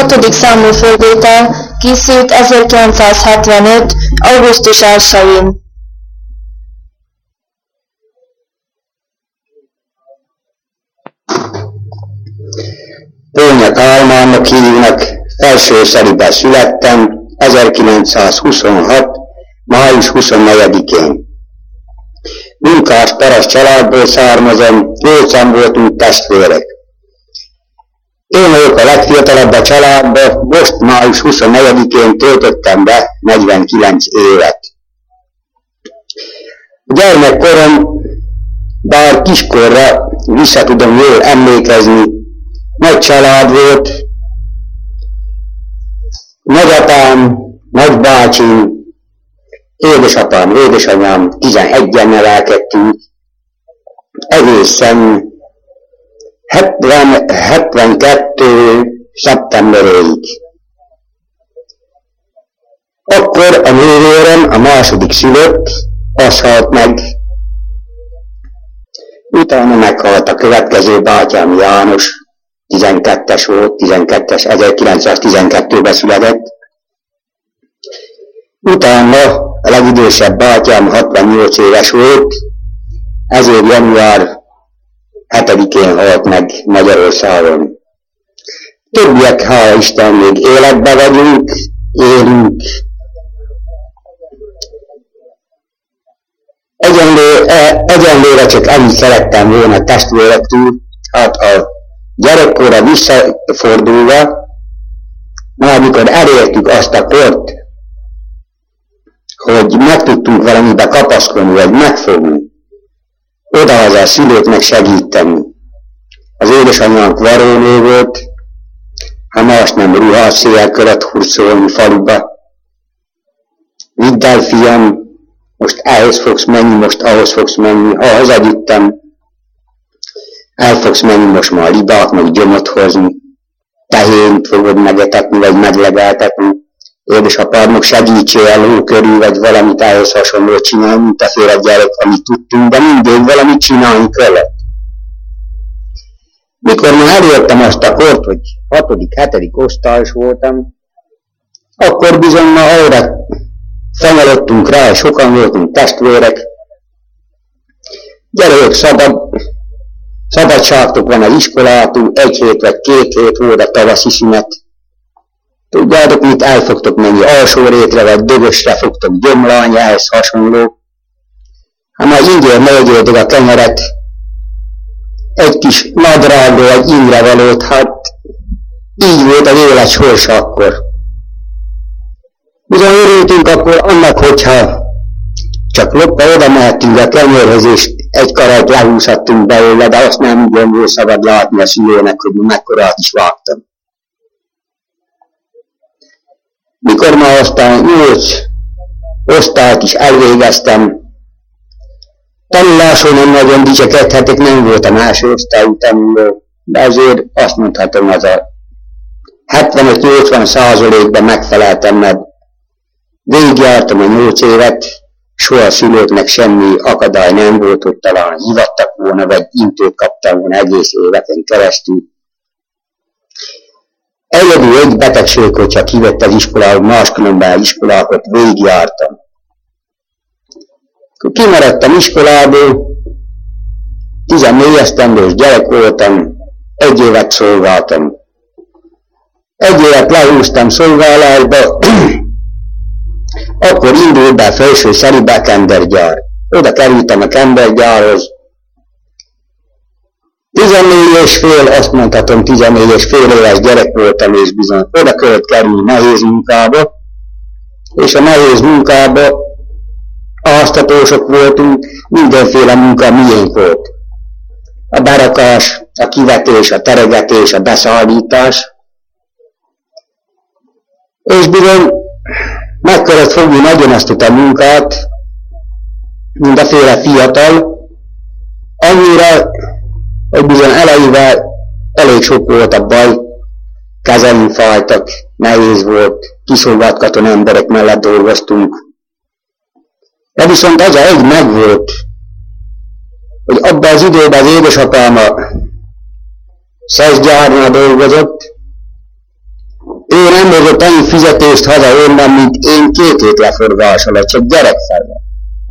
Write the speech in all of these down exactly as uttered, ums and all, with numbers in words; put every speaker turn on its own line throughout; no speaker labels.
hatodik számú fölvétel készült ezerkilencszázhetvenöt. augusztus elsején.
Pónya Kálmánnak hívnak, Felsőszeriben születtem ezerkilencszázhuszonhat. május huszonnegyedikén. Munkás paraszt családból származom, nyolcan voltunk testvérek. Én vagyok a legfiatalabb a családba, most május huszonnegyedikén töltöttem be negyvenkilenc évet. A gyermekkorom, bár kiskorra vissza tudom jól emlékezni, nagy család volt, nagyapám, nagybácsim, édesapám, édesanyám, tizenegyen nevelkedtünk, egészen hetvenkettő. szeptemberéig. Akkor a nővérem, a második szülött, az halt meg. Utána meghalt a következő bátyám János, tizenkettes volt, tizenkettes, ezerkilencszáztizenkettőben született. Utána a legidősebb bátyám hatvannyolc éves volt, ezért január hetedikén halt meg Magyarországon. Többiek, hála Isten, még életben vagyunk, élünk. Egyenlő, egyenlőre csak ennyit szerettem volna testvérektől, hát a gyerekkorra visszafordulva, már amikor elértük azt a kort, hogy meg tudtunk valamibe kapaszkodni, vagy megfogni, odahaza a szülőknek segíteni. Az édesanyánk varrónő volt, ha más nem ruhás széjjel kellett hurcolni faluba. Vidd el, fiam, most ehhez fogsz menni, most ahhoz fogsz menni, ha hazavittem, el fogsz menni most már libát, meg gyomot hozni, tehént fogod megetetni, vagy meglegeltetni. Édesapádnak segítsél el hó körül, vagy valamit ehhez hasonlót csinálni, mint a féle gyerek, amit tudtunk, de mindig valamit csinálni kellett. Mikor már elértem azt a kort, hogy hatodik, hetedik osztályos voltam, akkor bizony már arra fenyerodtunk rá, sokan voltunk testvérek. Gyerek, szabad, szabadságtok van az iskolától, egy hét vagy két hét volt a tavaszi szünet. Tudjátok, mit el fogtok menni alsó rétre, vagy dögösre fogtok gyomlálni, ehhez hasonló. Ha már ingyen meggyődik a kenyeret, egy kis nadrágról, egy imrevalót, hát így volt az élet sorsa akkor. Bizony örültünk akkor annak, hogyha csak lopva oda mehettünk a kenyérhez, és egy karajt lehúzhattunk belőle, de azt nem úgy volt szabad látni a szülőnek, hogy mekkorát is vágtam. Mikor már aztán nyolc osztályt is elvégeztem, tanuláson nem nagyon dicsekedhetek, nem voltam első osztályú tanuló, de azért azt mondhatom, az a hetvenöt-nyolcvan százalékban megfeleltem, mert végigjártam a nyolc évet, soha a szülőknek semmi akadály nem volt, hogy talán hivattak volna, vagy intőt kaptam volna egész éveken keresztül. Egyedül egy betegség, hogyha kivett az iskolából, máskülönben az iskolákat végigjártam. Akkor kimaradtam iskolából, tizennégy esztendős gyerek voltam, egy évet szolgáltam. Egy évet lehúztam szolgálásba, akkor indult be a Felsőszeribe kendergyár. Oda kerültem a kendergyárhoz. tizennégy és fél, azt mondhatom, tizennégy és fél éves gyerek voltam, és bizony oda kellett kerülni nehéz munkába, és a nehéz munkába asztatósok voltunk, mindenféle munka miénk volt. A berakás, a kivetés, a teregetés, a beszállítás, és bizony meg kellett fogni nagyon azt a munkát, mindenféle fiatal, annyira, hogy bizony elejével elég sok volt a baj, kezeim fájtak, nehéz volt, kiszolgált katona emberek mellett dolgoztunk. De viszont az a egy megvolt, hogy abban az időben az édesapám a szeszgyárnál dolgozott, Ő nem hozott annyi fizetést haza onnan, mint én két hét leforgás alatt, csak gyerekfelve.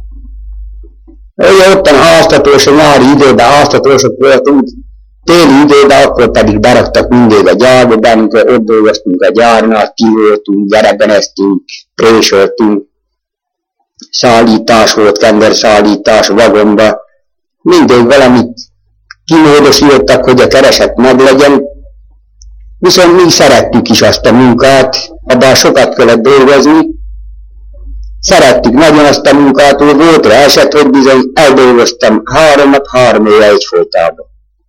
Ugye ottan háztatósok, nyári időben háztatósok voltunk, téli időben akkor pedig beraktak mindig a gyárba, de amikor ott dolgoztunk a gyárnál, ki voltunk, gyerekbeneztünk, présöltünk, szállítás volt, kenderszállítás, vagonba, mindig valamit kimódosítottak, hogy a kereset meglegyen, viszont mi szerettük is azt a munkát, abban sokat kellett dolgozni, szerettük nagyon azt a munkát, hogy volt rá eset, hogy bizony eldolgoztam három nap, három éve egyfolytában.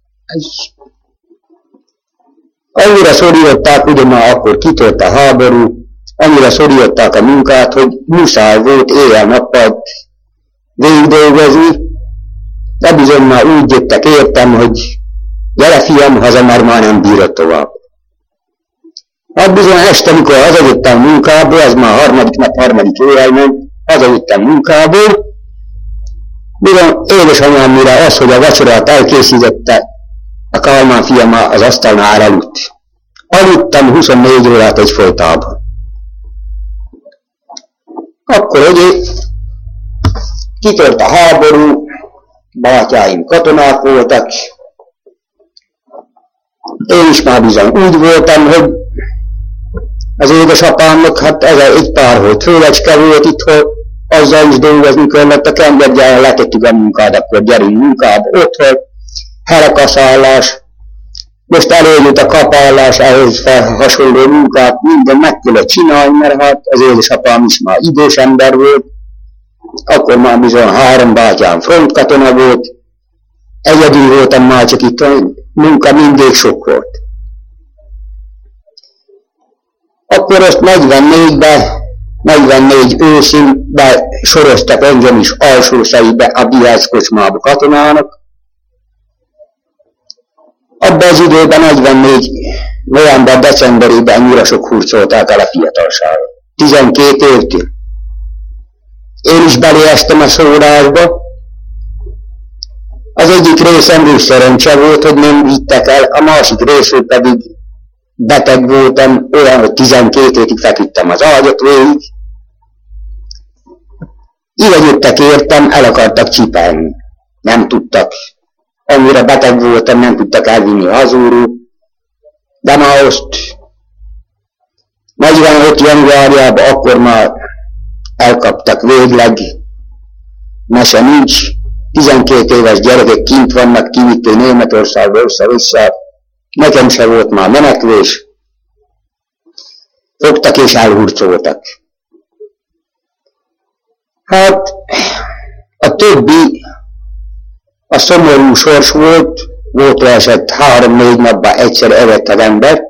Annyira szorították, ugye már akkor kitört a háború, annyira szorították a munkát, hogy muszáj volt éjjel-nappal végigdolgozni, de bizony már úgy jöttek értem, hogy gyere fiam, haza, már már nem bírod tovább. Hát bizony este, mikor hazajöttem munkából, ez már harmadik nap, harmadik éjjel ment, hazajöttem munkából, bizony édesanyám mire az, hogy a vacsorát elkészítette, a Kálmán fiam az asztalnál aludt. Aludtam huszonnégy órát egyfolytában. Akkor ugye kitört a háború, bátyáim katonák voltak, én is már bizony úgy voltam, hogy az édesapámnak, hát ez egy pár volt főlecske volt itthon, azzal is dolgozni kellett, a kendergyáron letettük a munkát, akkor gyerünk munkába, otthon, herekaszállás, most előjött a kapállás, ehhez hasonló munkát, minden meg kellett csinálni, mert hát az édesapám is már idős ember volt, akkor már bizony három bátyám frontkatona volt, egyedül voltam már, csak itt a munka mindig sok volt. Akkor azt negyvennégyben, negyvennégy őszínben soroztak engem is alsószaibe a Bihász kocsmába katonának. Abban az időben negyvennégy november-decemberében annyira sok hurcolták el a fiatalságot. tizenkét évtől. Én is beléztem a szórásba. Az egyik részemről szerencse volt, hogy nem vittek el, a másik részről pedig beteg voltam, olyan, hogy tizenkét évig feküdtem az ágyat végig. Ide jöttek értem, el akartak csipelni. Nem tudtak. Annyira beteg voltam, nem tudtak elvinni hazúról. De már azt negyvenöt januárjában akkor már elkaptak végleg. Mese nincs. tizenkét éves gyerekek kint vannak, kivitték Németországba össze-vissza. Nekem se volt már menekvés. Fogtak és elhurcoltak. Hát a többi a szomorú sors volt, volt esett három-négy napban egyszer evett az ember.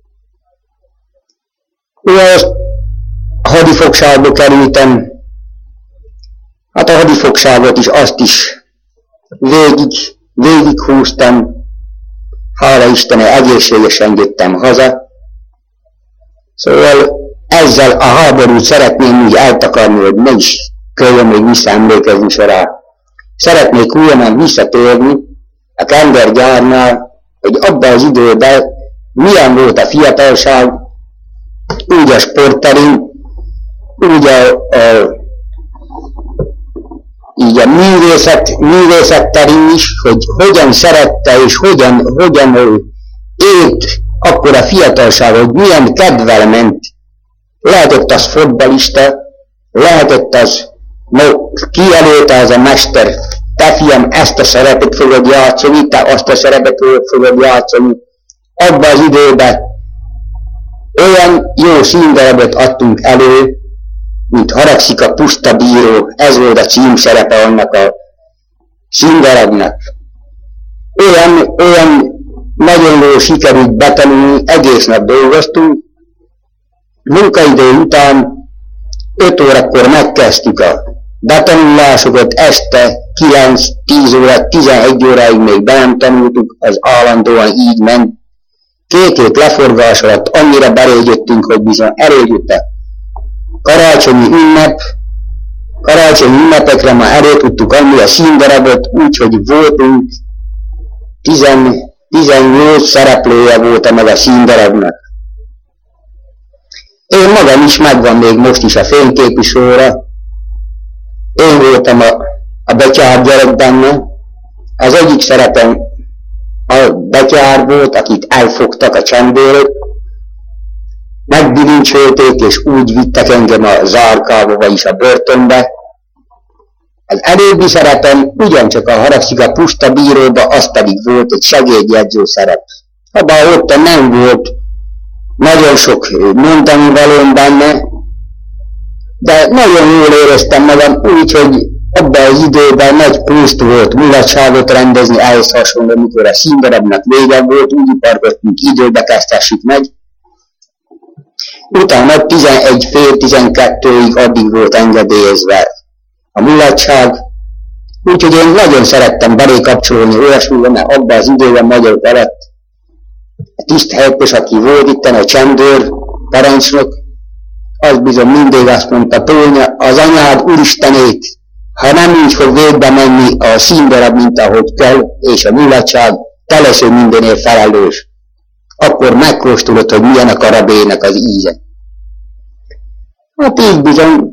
Ugye azt hadifogságba kerültem, hát a hadifogságot is, azt is végig, végig húztam, hála Istennek egészségesen jöttem haza. Szóval ezzel a háborút szeretném úgy eltakarni, hogy ne is kelljen még visszaemlékezni se rá. Szeretnék újonnan visszatérni a kendergyárnál, hogy abban az időben milyen volt a fiatalság, úgy a sportterén, úgy a, a, így a művészet, művészet terén is, hogy hogyan szerette és hogyan, hogyan élt akkor a fiatalság, hogy milyen kedvel ment. Lehetett az fotbalista, lehetett az, no, kijelölte az a mester, te fiam, ezt a szerepet fogod játszani, te azt a szerepet fogod játszani. Abban az időben olyan jó színdarabot adtunk elő, mint Haragszik a puszta bíró, ez volt a címszerepe annak a színdarabnak. Olyan, olyan nagyon jól sikerült betanulni, egész nap dolgoztunk. Munkaidő után öt órakor megkezdtük a betanulásokat, este kilenc-tíz óra, tizenegy óráig még be nem tanultuk, az állandóan így ment. Két hét leforgás alatt annyira berégyöttünk, hogy bizony erégyött a karácsonyi ünnep, karácsonyi ünnepekre már elő tudtuk adni a színdarabot, úgyhogy voltunk, tizennyolc szereplője volt meg a színdarabnak. Én magam is, megvan még most is a fényképi sorra. Én voltam a, a betyár gyerek benne. Az egyik szeretem a betyár volt, akit elfogtak a csendőrök, megbilincsolték, és úgy vittek engem a zárkába, vagyis a börtönbe. Az előbbi szerepem ugyancsak a Haragszik a puszta bíróba, az pedig volt egy segédjegyző szerep. Habár ott nem volt nagyon sok mondani valóm benne, de nagyon jól éreztem magam, úgyhogy abban az időben nagy pluszt volt mulatságot rendezni, ehhez hasonló, mikor a színdarabnak vége volt, úgy ipargattunk, időbe kezdhessük meg. Utána tizenegy fél tizenkettőig addig volt engedélyezve a mulatság, úgyhogy én nagyon szerettem belé kapcsolni olyasmire, mert abban az időben magyar felett a tiszthelyettes, aki volt itten, a csendőr, parancsnok, az bizony mindig azt mondta, Tónya, az anyád úristenét, ha nem így fog végbe menni a színdarab, mint ahogy kell, és a mulatság, te leszel mindenért felelős, akkor megkóstolod, hogy milyen a karabének az íze. Hát így bizony,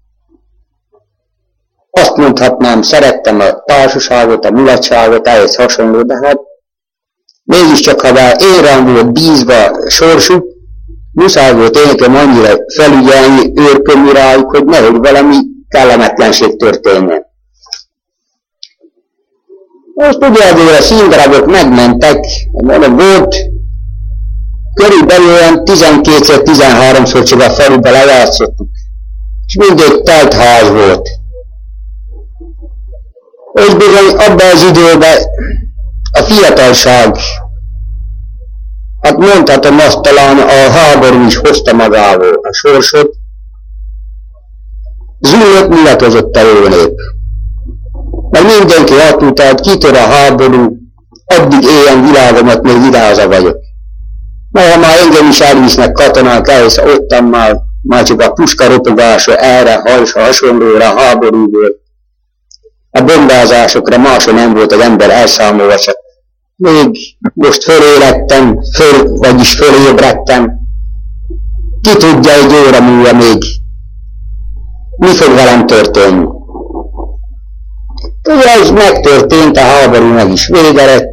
azt mondhatnám, szerettem a társaságot, a mulatságot, ehhez hasonló, de hát mégiscsak, ha bár én rám volt bízva sorsuk, muszáj volt én nekem annyira felügyelni, őrködni rájuk, hogy nehogy valami kellemetlenség történjen. Most ugye azért a színdarabok megmentek, mondom, volt körülbelül olyan tizenkétszer, tizenháromszor csak a faluba lejátszottuk, és mindig telt ház volt. És bizony abban az időben a fiatalság, hát mondhatom azt, talán a háború is hozta magával a sorsot, zúlott mulatozott a jó nép. Mert mindenki azt mondta, hogy kitör a háború, addig éljen világomat, még vidáza vagyok. Mert ha már engem is elvisznek katonák, ehhez ottan már, már csak a puska ropogása erre, hajsa, hasonlóra, a háborúból, a bombázásokra máson nem volt az ember elszámolva, csak még most fölélettem, föl, vagyis fölébredtem. Ki tudja, egy óra múlva még mi fog velem történni. Ugye ez megtörtént, a háború meg is vége lett.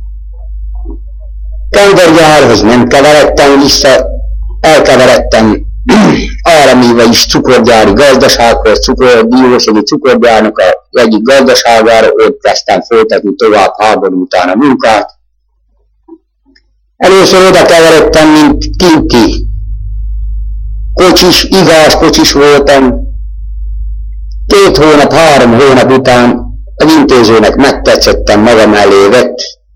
Kendergyárhoz nem keveredtem vissza, elkeveredtem állami, vagyis cukorgyári gazdasághoz, cukor, diósegi cukorgyárnak az egyik gazdaságára, ott kezdtem folytatni tovább háború után a munkát. Először oda keveredtem, mint kinti kocsis, igaz kocsis voltam. Két hónap, három hónap után az intézőnek megtetszettem, maga mellé vett.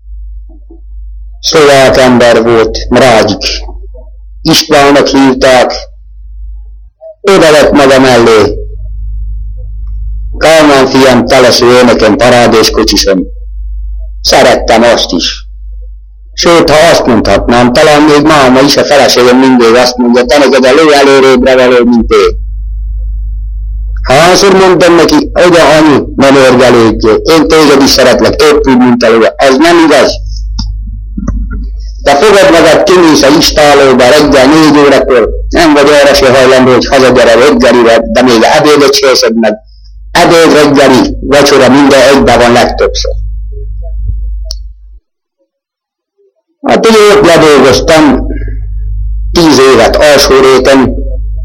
Szlovák ember volt, Mrágyik Istvánnak hívták, oda lett maga mellé. Kálmán fiam, te leszel nekem parádés kocsisom. Szerettem azt is. Sőt, ha azt mondhatnám, talán még máma is, a feleségem mindig azt mondja, te neked a ló előrébre való, mint én. Hányszor mondtam neki, oda anyu, nem örgelődjél, én téged is szeretlek, épp úgy, mint a ló. Ez nem igaz? De fogad magad, kimész a istálóba reggel négy órakor, nem vagy arra se hajlandó, hogy hazagyere reggelire, de még ebédet se eszed meg. Ebéd, reggeli, vacsora minden egyben van legtöbbször. Hát én ott ledolgoztam, tíz évet alsó réten,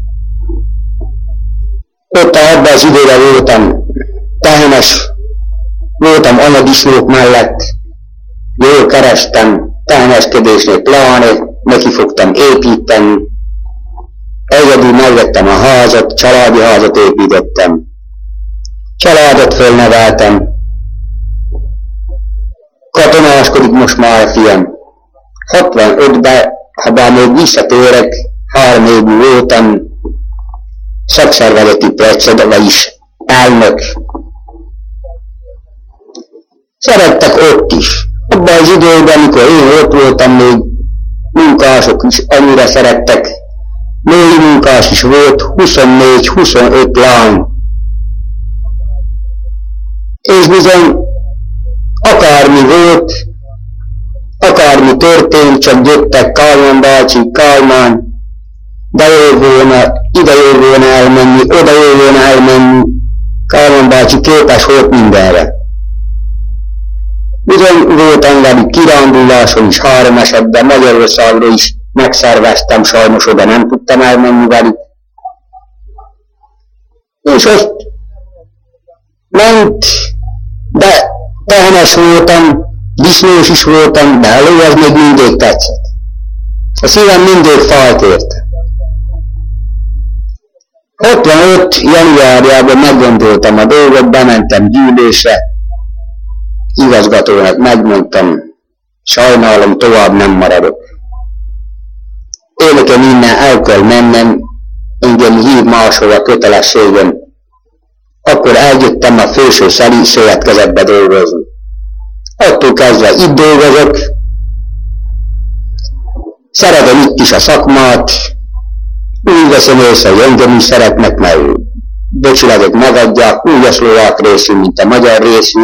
ott abban az időben voltam tehenes, voltam anyadisznók mellett, jól kerestem, teheneskedésnél pláne, neki fogtam építeni, egyedül megvettem a házat, családi házat építettem, családot fölneveltem, katonáskodik most már a fiam, hatvanötben, ha bár még visszatérek, három évű voltam, szakszervezeti predsed, vagyis elnök. Szerettek ott is. Abban az időben, amikor én ott voltam, még munkások is annyira szerettek. Női munkás is volt, huszonnégy-huszonöt lány. És bizony, akármi volt, akármi történt, csak jöttek Kálmán bácsi, Kálmán, de jó volna, ide jó volna elmenni, oda jó volna elmenni. Kálmán bácsi képes volt mindenre. Bizony voltam velük kiránduláson is három esetben, Magyarországról is megszerveztem, sajnos oda nem tudtam elmenni velük. És ott ment, de tehenes voltam, disznós is voltam, de a ló az még mindig tetszett. A szívem mindig fájt érte. hatvanöt januárjában meggondoltam a dolgot, bementem gyűlésre, igazgatónak megmondtam, sajnálom, tovább nem maradok. Én nekem innen el kell mennem, engem hív máshova kötelességem. Akkor eljöttem a felső szövetkezetbe dolgozni. Attól kezdve itt dolgozok, szeretem itt is a szakmát, úgy veszem észre, hogy engem is szeretnek, mert becsületet megadják, úgy a szlovák részű, mint a magyar részű.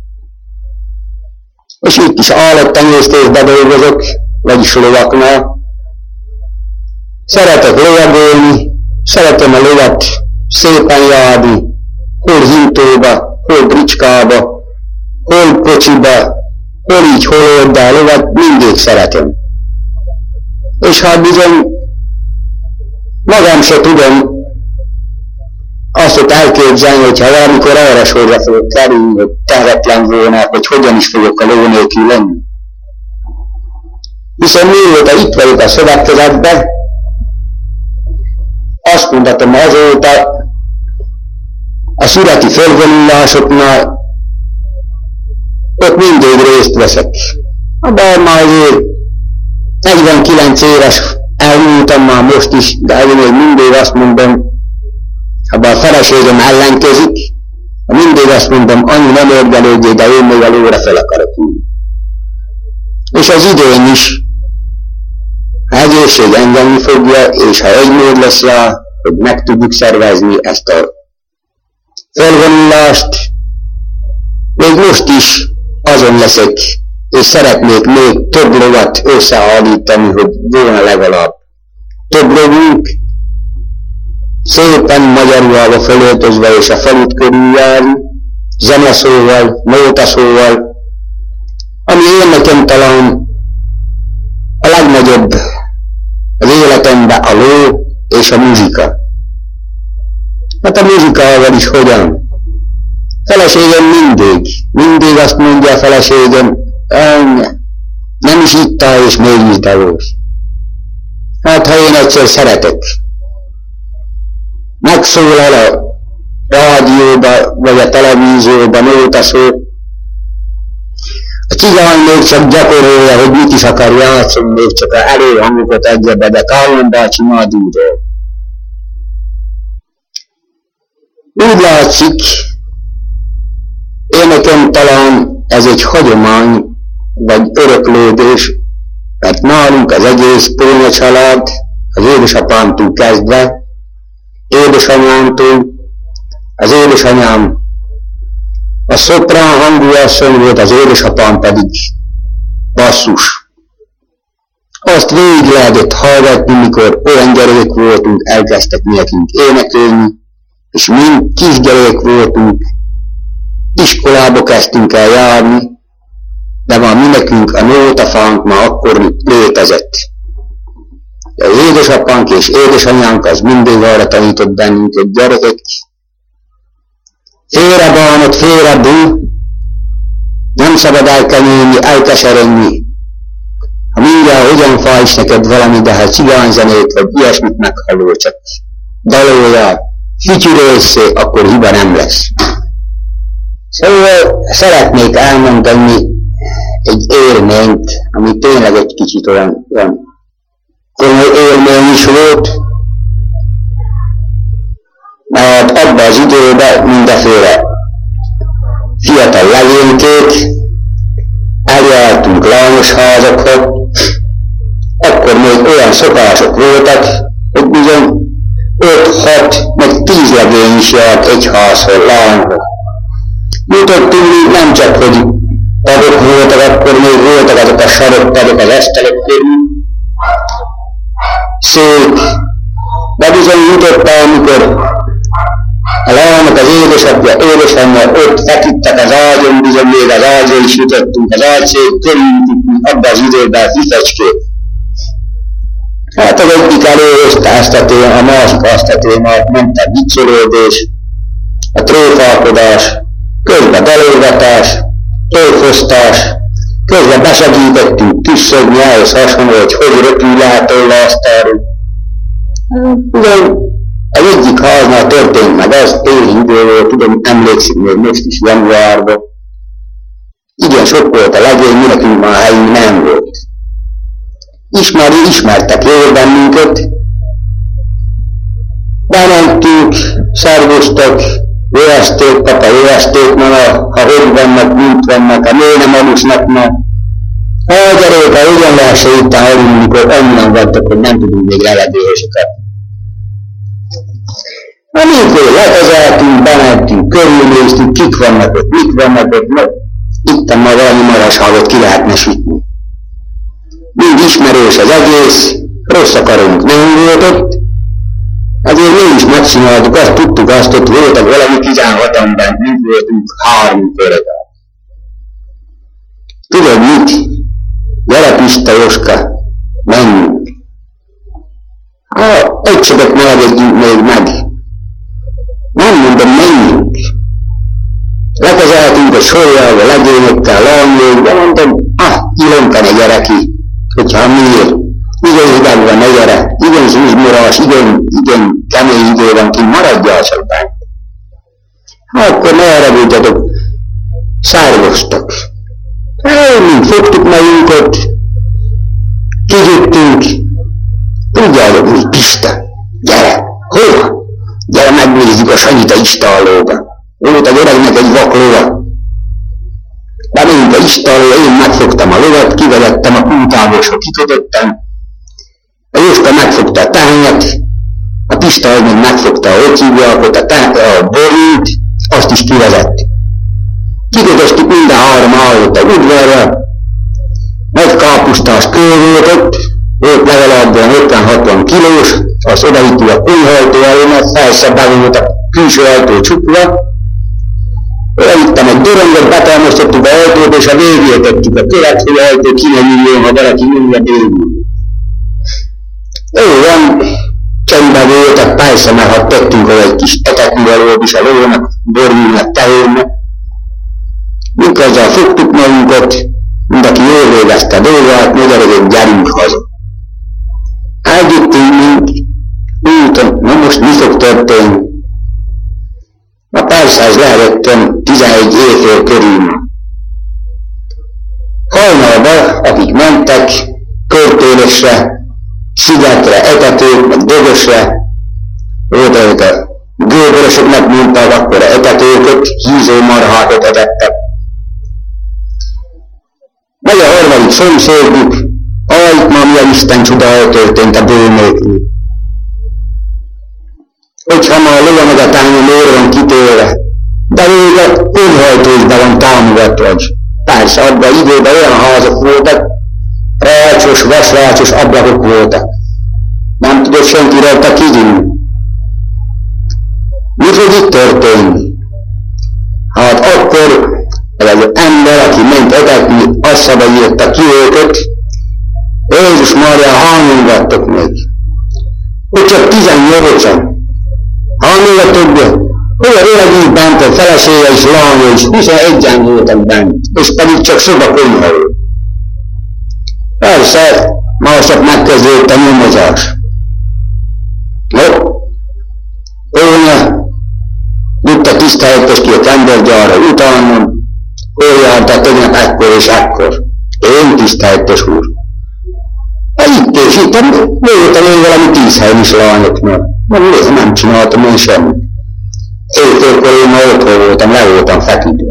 És itt is állattenyésztésbe dolgozok, vagyis lovaknál. Szeretek lovagolni, szeretem a lovat szépen járni, hol hintóba, hol bricskába, hol kocsiba, hol így, hol ott, de a lovat mindig szeretem. És hát bizony, magam se tudom azt ott elképzelni, hogyha valamikor arra sorra fogok kerülni, hogy tehetetlen volna, hogy hogyan is fogok a ló nélkül lenni. Hiszen mióta itt vagyok a szövetkezetben, azt mondhatom azóta a szüreti fölvonulásoknál, ott mindig részt veszek. Bár már azért negyvenkilenc éves elmúltam már most is, de én még mindig azt mondom, ha a feleségem ellenkezik, mindig azt mondom, annyi nem érdelődjék, de én még a lóra fel akarok ülni. És az idén is, ha egészség engedni fogja, és ha egy mód lesz rá, hogy meg tudjuk szervezni ezt a felvonulást, még most is azon leszek, és szeretnék még több lovat összeállítani, hogy volna legalább több lovunk, szépen magyarulva fölöltözve és a falut körüljárni, zeneszóval, nótaszóval, ami én nekem talán a legnagyobb az életemben a ló és a muzsika. Hát a muzsikával is hogyan? Feleségem mindig, mindig azt mondja a feleségem, nem is ittál és mégis dalós. Hát ha én egyszer szeretek, megszólal a rádióba vagy a televízióba nótaszó, a cigány még csak gyakorolja, hogy mit is akar játszani, még csak a előhangokat egyebe, de Kálmán bácsi már dúdol. Úgy látszik, én nekem talán ez egy hagyomány, vagy öröklődés, mert nálunk az egész Pónya család, az édesapámtól kezdve, édesanyámtól, az édesanyám a szoprán hangú asszony volt, az édesapám pedig basszus. Azt végig lehetett hallgatni, mikor olyan gyerekek voltunk, elkezdtek nekünk énekelni, és mind kisgyerek voltunk, iskolába kezdtünk el járni, de már mi nekünk a nótafánk már akkor létezett. Az édesapánk és édesanyánk az mindig arra tanított bennünket, gyerekek, félre bánod, félre bú, nem szabad elkenyülni, elkeseredni. Ha mindjárt hogyan fáj is neked valami, de ha cigányzenét vagy ilyesmit meghallol, csak daloljál, fütyülőszé, akkor hiba nem lesz. Szóval szeretnék elmondani egy élményt, ami tényleg egy kicsit olyan, olyan komoly élmény is volt, mert abban az időben mindenféle fiatal legénykét eljártunk lányosházakhoz, akkor még olyan szokások voltak, hogy bizony öt-hat, meg tíz legény is járt egy házhoz, lányhoz. Jutottunk, nem csak, hogy padok voltak, akkor még voltak azok a sarokpadok az esztelek körül, szék, Megmutatta, amikor a lányok, az édesapja, édesanyja ott feküdtek az ágyon, bizony még az ágyra is jutottunk, az ágyszék körültük abban az időben a fifecskét. Hát az egyik előhozta ezt a témát, a másik azt a témát, ment a viccelődés, a tréfálkodás, közben dalolgatás, tölfosztás, közben besegítettünk küsszögni ahhoz hasonló, hogy hogy röpül le a tollasztáról. Ugyan az egyik háznál történt meg az, téli időről, tudom, emlékszik még most is januárban. Igen, sok volt a legény, mi nekünk már helyünk nem volt. Ismeri, ismertek jól bennünket. Bementünk, szervusztok, jó estét, papa, jó estét, mama, ha hogy vannak, mint vannak, ha miért nem alusznak ma. Ha gyerék, ha ugyan lehessen itt aludni, mikor onnan vagytok, hogy nem tudunk még lelegélyeseket. Amikor lekezeltünk, bementünk, körülnéztünk, kik vannak ott, mik vannak ott, no, itten ma valami marasságot ki lehetne sütni. Mind ismerős az egész, rossz akarunk nem volt ott, azért mi is megcsináltuk, azt tudtuk azt, hogy voltak valami tizenhatan bent, mint voltunk három körökkel. Tudod mit? Gyere Pista, Jóska, menjünk. Ha egy sebet melegedjünk még meg. Nem mondom, menjünk. Lekezeltünk a sorjával, legényekkel, lányékbe, mondom, ah, Ilonka, ne gyere ki, hogyha miért. Igen, hideg van, ne gyere. Igen, zúzmorás, igen, igen, kemény idő van ki, maradjál csak bent. Hát akkor ne haragudjatok, szárvoztak. Mind fogtuk magunkat, kigyüttünk, tudjátok, hogy Pista, gyere, hova? Gyere, megnézzük a Sanyita istállóba. Volt egy öregnek egy vaklóva. Bemegyünk a istállóba, én megfogtam a lovat, kivezettem a kútávosra, kikötöttem. A Jóska megfogta a tehenet, a Pista az meg megfogta a ocívjákot, a, a borút, azt is kivezettük. Kikötöztük minden három állott a udvarra, nagy kápusztás kő volt ott, volt legalább ötven-hatvan kilós, azt odavittük a konyhajtó elé, mert felszebb volt a külső ajtó csukva. Odavittem egy dörönget, betámasztottuk a ajtót, és a végére tettük a követ, hogy a ajtó ki nem üljön, ha valaki ülve bővül. Jó van, csendben voltak, persze, mert ha tettünk egy kis etetnivalót is a lónak, borulnak, tehénnek. Miközben fogtuk magunkat, mindenki jól végezte a dolgát, magyarul gyerünk haza. Elgyüttünk mind, úton, na most mi fog történni? Na persze ez lehetett tizenegy évfél körül. Hajnalban, akik mentek, körtélesre, szigetre, etetők, meg dögösre, volt, hogy a gőbörösöknek mondták, akkor etetőköt, hízó marhákat etettek. Megy a harmadik szomszédjuk, ajt ma milyen Isten csodája történt a bő nélkül. Hogyha ma a lova meg a tánya miért van kitélve, de még a önhajtósban van támogatva. Persze, abban időben olyan házak voltak, rácsos, vasrácsos ablakok voltak. Nem tudott senki rajta kivinni. Mi fog itt történni? Hát akkor az ember, aki ment etetni, azt szabadírta ki őket, Jézus Mária, hányan vattok még? Hogy csak tizennyolcan. Hányan vattok be? Olyan öregünk bent, a felesége és lánya is, huszonegyen voltak bent, és pedig csak szobakonyha volt. Persze, mások megkezdődött a nyomozás. No, Ónya, vitt a tiszteletes ki a tengergyárra, utána, hol járta tegnap ekkor és ekkor. Én tiszteletes úr. Itt és itt, voltam én valami tíz helyen is lányoknak. Mondom, nem csináltam én semmit. Éjfélkor én már otthon voltam, le voltam feküdve.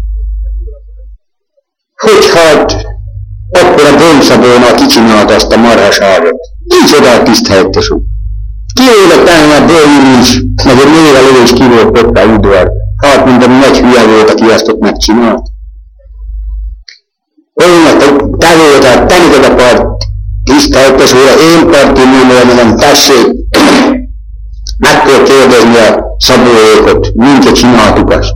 Hogy hát, akkor a Bömszabónál kicsinálta azt a marhaságot. Nincs oda a tiszteletes úr. Kivédett el a bőrül is, meg egy névelő is ki volt ott a udvar. Hát mondom, nagy hülye volt, aki azt ott megcsinált. Olyan, te voltál, te neked a part, tiszteletes úr, én parti mondom, tessék, akkor kérdezni a Szabóékot, minket csináltuk azt.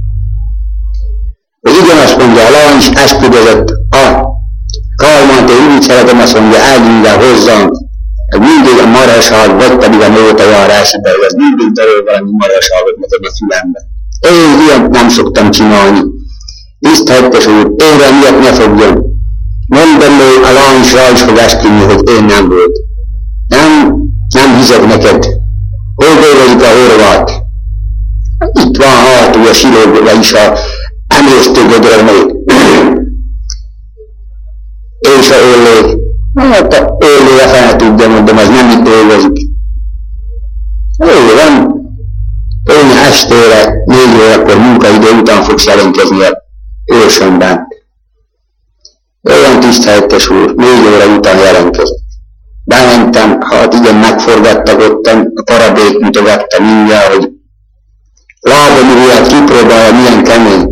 Az igen azt mondja, a lány is esküdözött, a Kálmán, te úgy szeretem, azt mondja, elgyűjjel hozzánk, mindig a maraság, vagy pedig a nótajárásba, hogy az mindig terül valami maraságot nekem a fülembe. Én ilyet nem szoktam csinálni. Tiszteltes úr, én rá miatt ne fogjon. Mondom, hogy a lány is rá is fog esküdni, hogy én nem volt. Nem, nem hiszek neked. Hol dolgozik a horvát? Itt van hátul a silóban is a emésztő gödörmét. És a öllé. Hát a öllé a fel tudja, mondom, az nem itt dolgozik. Ő van. Ön estére, négy órakor munkaidő után fogsz jelentkezni a őrsömben. Olyan tiszteletes úr, négy óra után jelentkezett. Bementem, hát igen, megforgattak ottan, a parabék mutogatta mindjárt, hogy lábon ujját kipróbálja, milyen kemény.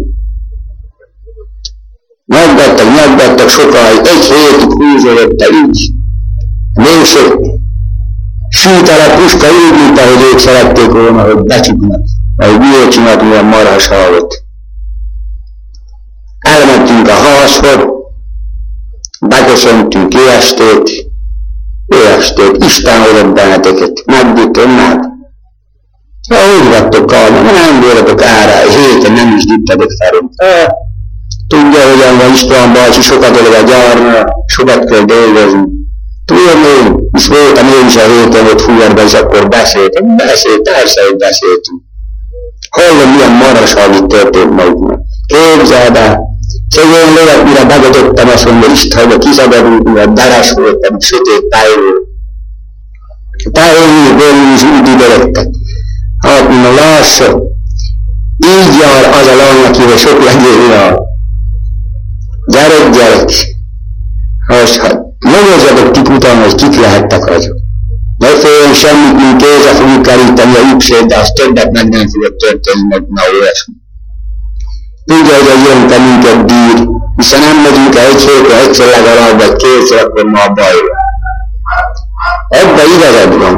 Nyaggattak, nyaggattak sokáig, egy hétig húzódott így. Mégse sült el a puska úgy, mint ahogy ők szerették volna, hogy becsuknak, ahogy miért csinált milyen marhaságot. Elmentünk a házhoz, beköszöntünk jó estét, jó estét, Isten hozott benneteket, megdítom meg. Ha úgy vagytok Kálmán, nem voltatok ára, héten nem is dittetek felünk. Tudja, hogyan van István bácsi, sokat dolog a gyárra, sokat kell dolgozni. Tudom én, és voltam én is a héten ott Fújárban, és akkor beszéltem. Beszélt, persze, hogy beszéltünk. Hallom, milyen marhaság itt történt maguknak. Képzeld el, szegény lélek, mire begadottam, azt mondja, Isten, hogy a kiszabadult, mivel beres voltam, sötét tájról. A tájról bőrül is úgy időlettek. Hát, mondom, lássa, így jár az a lány, akivel sok legyél jár. Gyerek, gyerek! Most, hát, nyomozzatok tik utána, hogy kik lehettek azok. Ne féljen semmit, mint kézre fogjuk keríteni a lyuksét, de az többet meg nem fogok történni, meg na olyasmi. Tudja, hogy a jönte minket bír, hiszen nem megyünk el egy hétre, egyszer legalább, vagy kétszer, akkor már baj van. Ebben igazad van.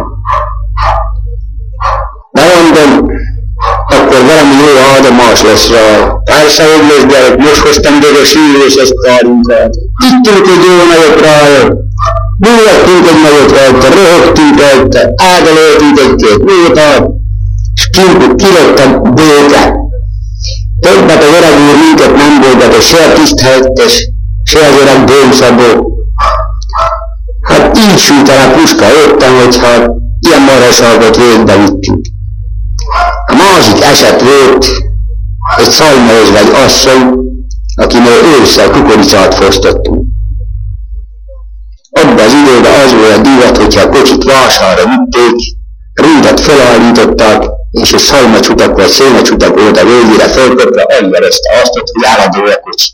De mondom, akkor valami jó áldamás lesz rá. Persze, hogy lesz gyerek, most hoztam ide a sűrűs kárunkat. Ittünk egy jó nagyot rájön. Múlottunk egy nagyot rajta, röhögtünk rajta, áldaloltunk egy-két nótát, és kilott a béke. Többet az öreg úr minket nem bolgat, se a tiszthelyettes, se az öreg Bőmszabó. Hát így sült el a puska ötten, hogyha ilyen marhaságot végbe vittünk. A másik eset volt egy szalmaözvegy asszony, akinél ősszel kukoricát fosztottunk. Abban az időben az volt a divat, hogyha a kocsit vásárra vitték, rundat felállították, és egy szalmacsutak vagy szénacsutak volt a végére fölköpve, elverezte azt, hogy eladó a kocsi.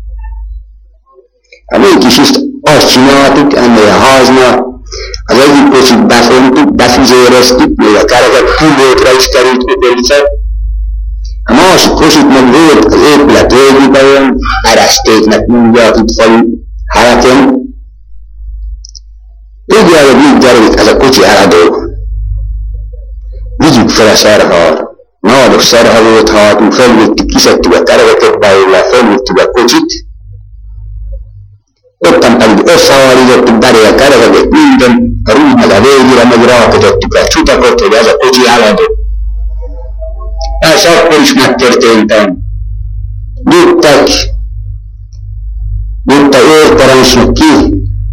Hát mégis is azt csináltuk ennél a háznál, az egyik kocsit befontuk, befüzéreztük, még a kereket túlvétre is került kukoricát. A másik kocsit meg volt az épület végében olyan, erestéknek mondják itt falu helyeken. Tudja, hogy mit gyerünk, ez a kocsi eladó. Vigyük fel a szerhára. Nádos szerha volt hátunk, felvittük, kiszedtük a kerekeket belőle, felvittük a kocsit. Ottan pedig összeállítottuk belé a kerekeket, minden, a rúd meg a végére, meg rákötöttük a csutakot, hogy ez a kocsi eladó. Ez akkor is megtörténtem. Jöttek, jött a őrparancsnok ki.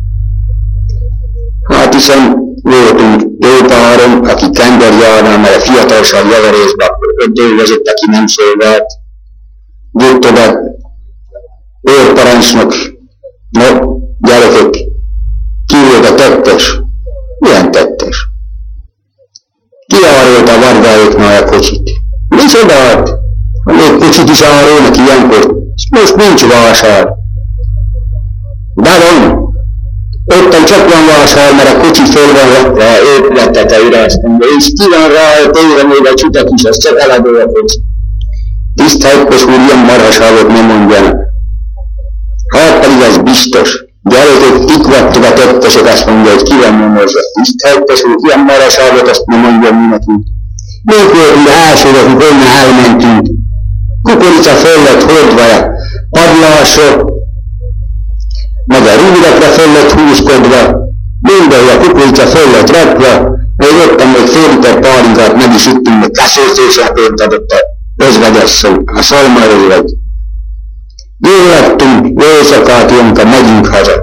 Hát hiszen voltunk jó páron, aki Kenderjárnál, mert a fiatalság javarészben ott dolgozott, aki nem szolgált. Jött oda őrparancsnok, no, gyerekek, ki volt a tettes? Milyen tettes? Ki árulta a vargályoknál a kocsit? Micsodát? Még kocsit is árulnak ilyenkor. Most nincs vásár. De van. Ottan csak van vásár, mert a kocsi föl van rakva a épületeteire, azt mondja, és ki van rá, tényleg még a csutak is, az csak eladó a kocsi. Tiszteltes úr, ilyen marhaságot nem mondjanak. Hát pedig ez biztos. Gyerekek, itt vagytok a tettesek, azt mondja, hogy ki van nyomozva. Tiszteltes úr, ilyen marhaságot azt nem mondja mi nekünk. Még voltunk elsőre, hogy onnan elmentünk, kukorica föl lett hordva, padlások, meg a rúdakra föl lett húzkodva, mindenhol a kukorica föl lett rakva, még ottan még fél liter pálinkát meg is ittünk, még kaszőszéslepént adott a özvegyasszony, a szalmaról vagy. Jól lettunk, jó éjszakát jönk, megyünk haza.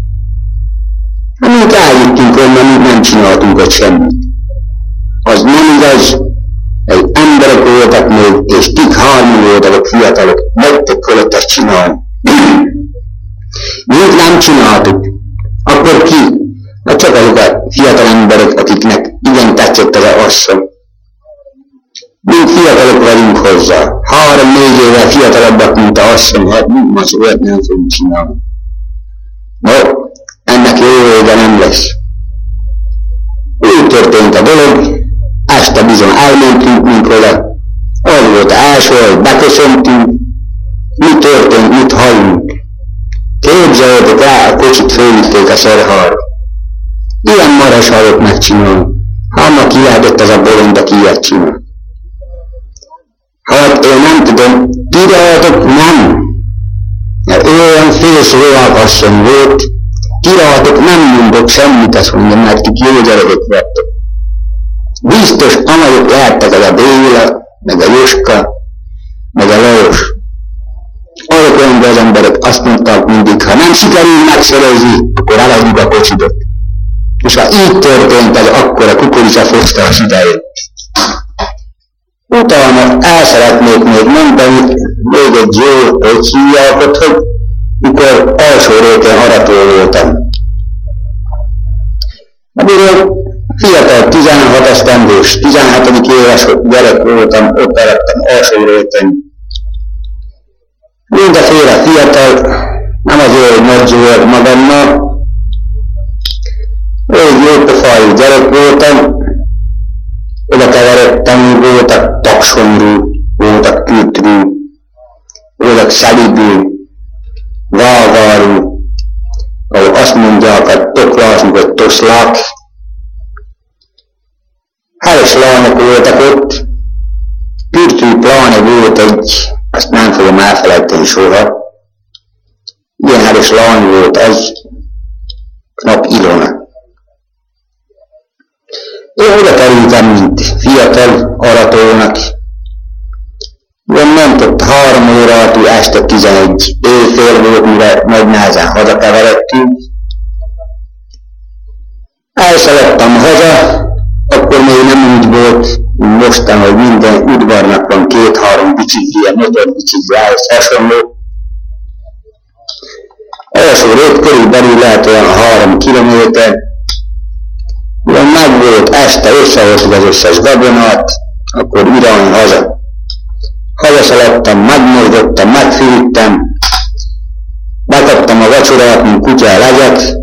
Amint eljöttünk onnan, úgy nem csináltunk ott semmit. Az nem igaz, egy emberek voltak még, és tik hárman voltak fiatalok, megtek fölött ezt csinálni. Mint nem csináltuk, akkor ki? Hát csak azok a fiatal emberek, akiknek igen tetszett ez a asszony. Mint fiatalok vagyunk hozzá. Három-négy évvel fiatalabbak, mint a asszony, hát mint ma szóval nem fogunk csinálni. No, ennek jó vége nem lesz. Úgy történt a dolog, este bizony elmentünk mink oda, az volt első, hogy beköszöntünk, mi történt, mit hallunk. Képzeljétek rá, a kocsit fölvitték a szerhára. Ilyen marasságot megcsinálni. Háma ki lehetett az a bolond, aki ilyet csinál. Hát én nem tudom, királyok nem. Mert ő olyan félszóval asszony volt, királyok nem mondok semmit, azt mondom, mert ti jó gyerekek vettek. Biztos amelyek lehettek az a Béla, meg a Jóska, meg a Lajos. Azok olyan az emberek azt mondták mindig, ha nem sikerül megszerezni, akkor eladjuk a kocsidot. És ha így történt, ez akkor a kukoricafosztás idején. Utána el szeretnék még mondani még egy jó hívjákat, hogy mikor alsó réten arató voltam. Amiről fiatal tizenhat esztendős, tizenhetedik éves gyerek voltam, ott arattam alsó réten. Mindenféle fiatal, nem azért, hogy nagy volt magammal, egy jó pofájú gyerek voltam, oda keveredtem, voltak taksonyról, voltak kültről, voltak szelidről, válváról, ahol azt mondják, hogy toklásnak, hogy toszlák. Helyes lányok voltak ott, kültről pláne volt egy, azt nem fogom elfelejteni soha. Ilyen helyes lány volt ez, Knap Ilona. Én oda kerültem, mint fiatal aratónak. Én ment ott három órától este tizenegy éjfél volt, mire nagy nehezen hazakeveredtünk. Elszaladtam haza, akkor még nem úgy volt, mostan, hogy minden udvarnak van két-három biciklije, motorbicikli ehhez hasonló. Első rét körülbelül lehet olyan három kilométer. Ugyan meg volt este, összehoztuk az összes gabonát, akkor irány haza. Hazaszaladtam, megmozgottam, megfűrtem, bekaptam a vacsorát, mint kutya a legyet.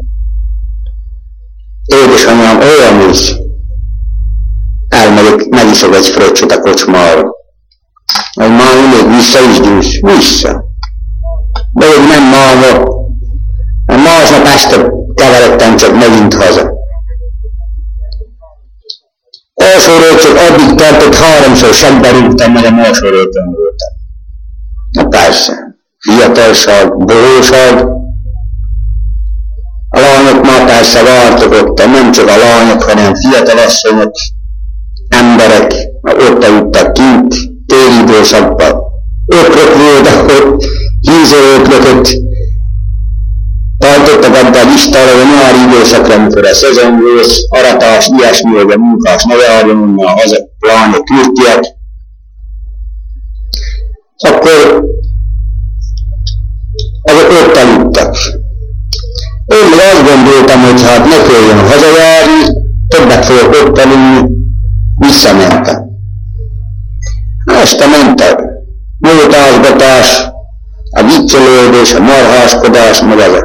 Édesanyám olyan is, elmegyek, megiszok egy fröccsöt a kocsmára. Hogy már még vissza is gyűjsz, vissza. De úgy nem máma, másnap este keveredtem csak megint haza. Alsóról csak addig tartott, háromszor segbe rúgtam, mert a alsóróton voltam. Na persze, fiatalság, bohóság. A lányok már persze vártak ott, nem csak a lányok, hanem fiatalasszonyok, emberek, ott aludtak kint, téli időszakban. Ökrök voltak ott, hízőökrököt tartottak abban a listára, hogy nyári időszakra, amikor a szezon volt, aratás, ilyesmi, hogy a munkás ne járjon onnan haza, pláne kürtiek. Akkor azok ott aludtak. Én még azt gondoltam, hogy hát ne kelljen hazajárni, többet fogok ott aludni, visszamentem. Este mentem. Mótásgatás, a viccelődés, a marháskodás, meg ez a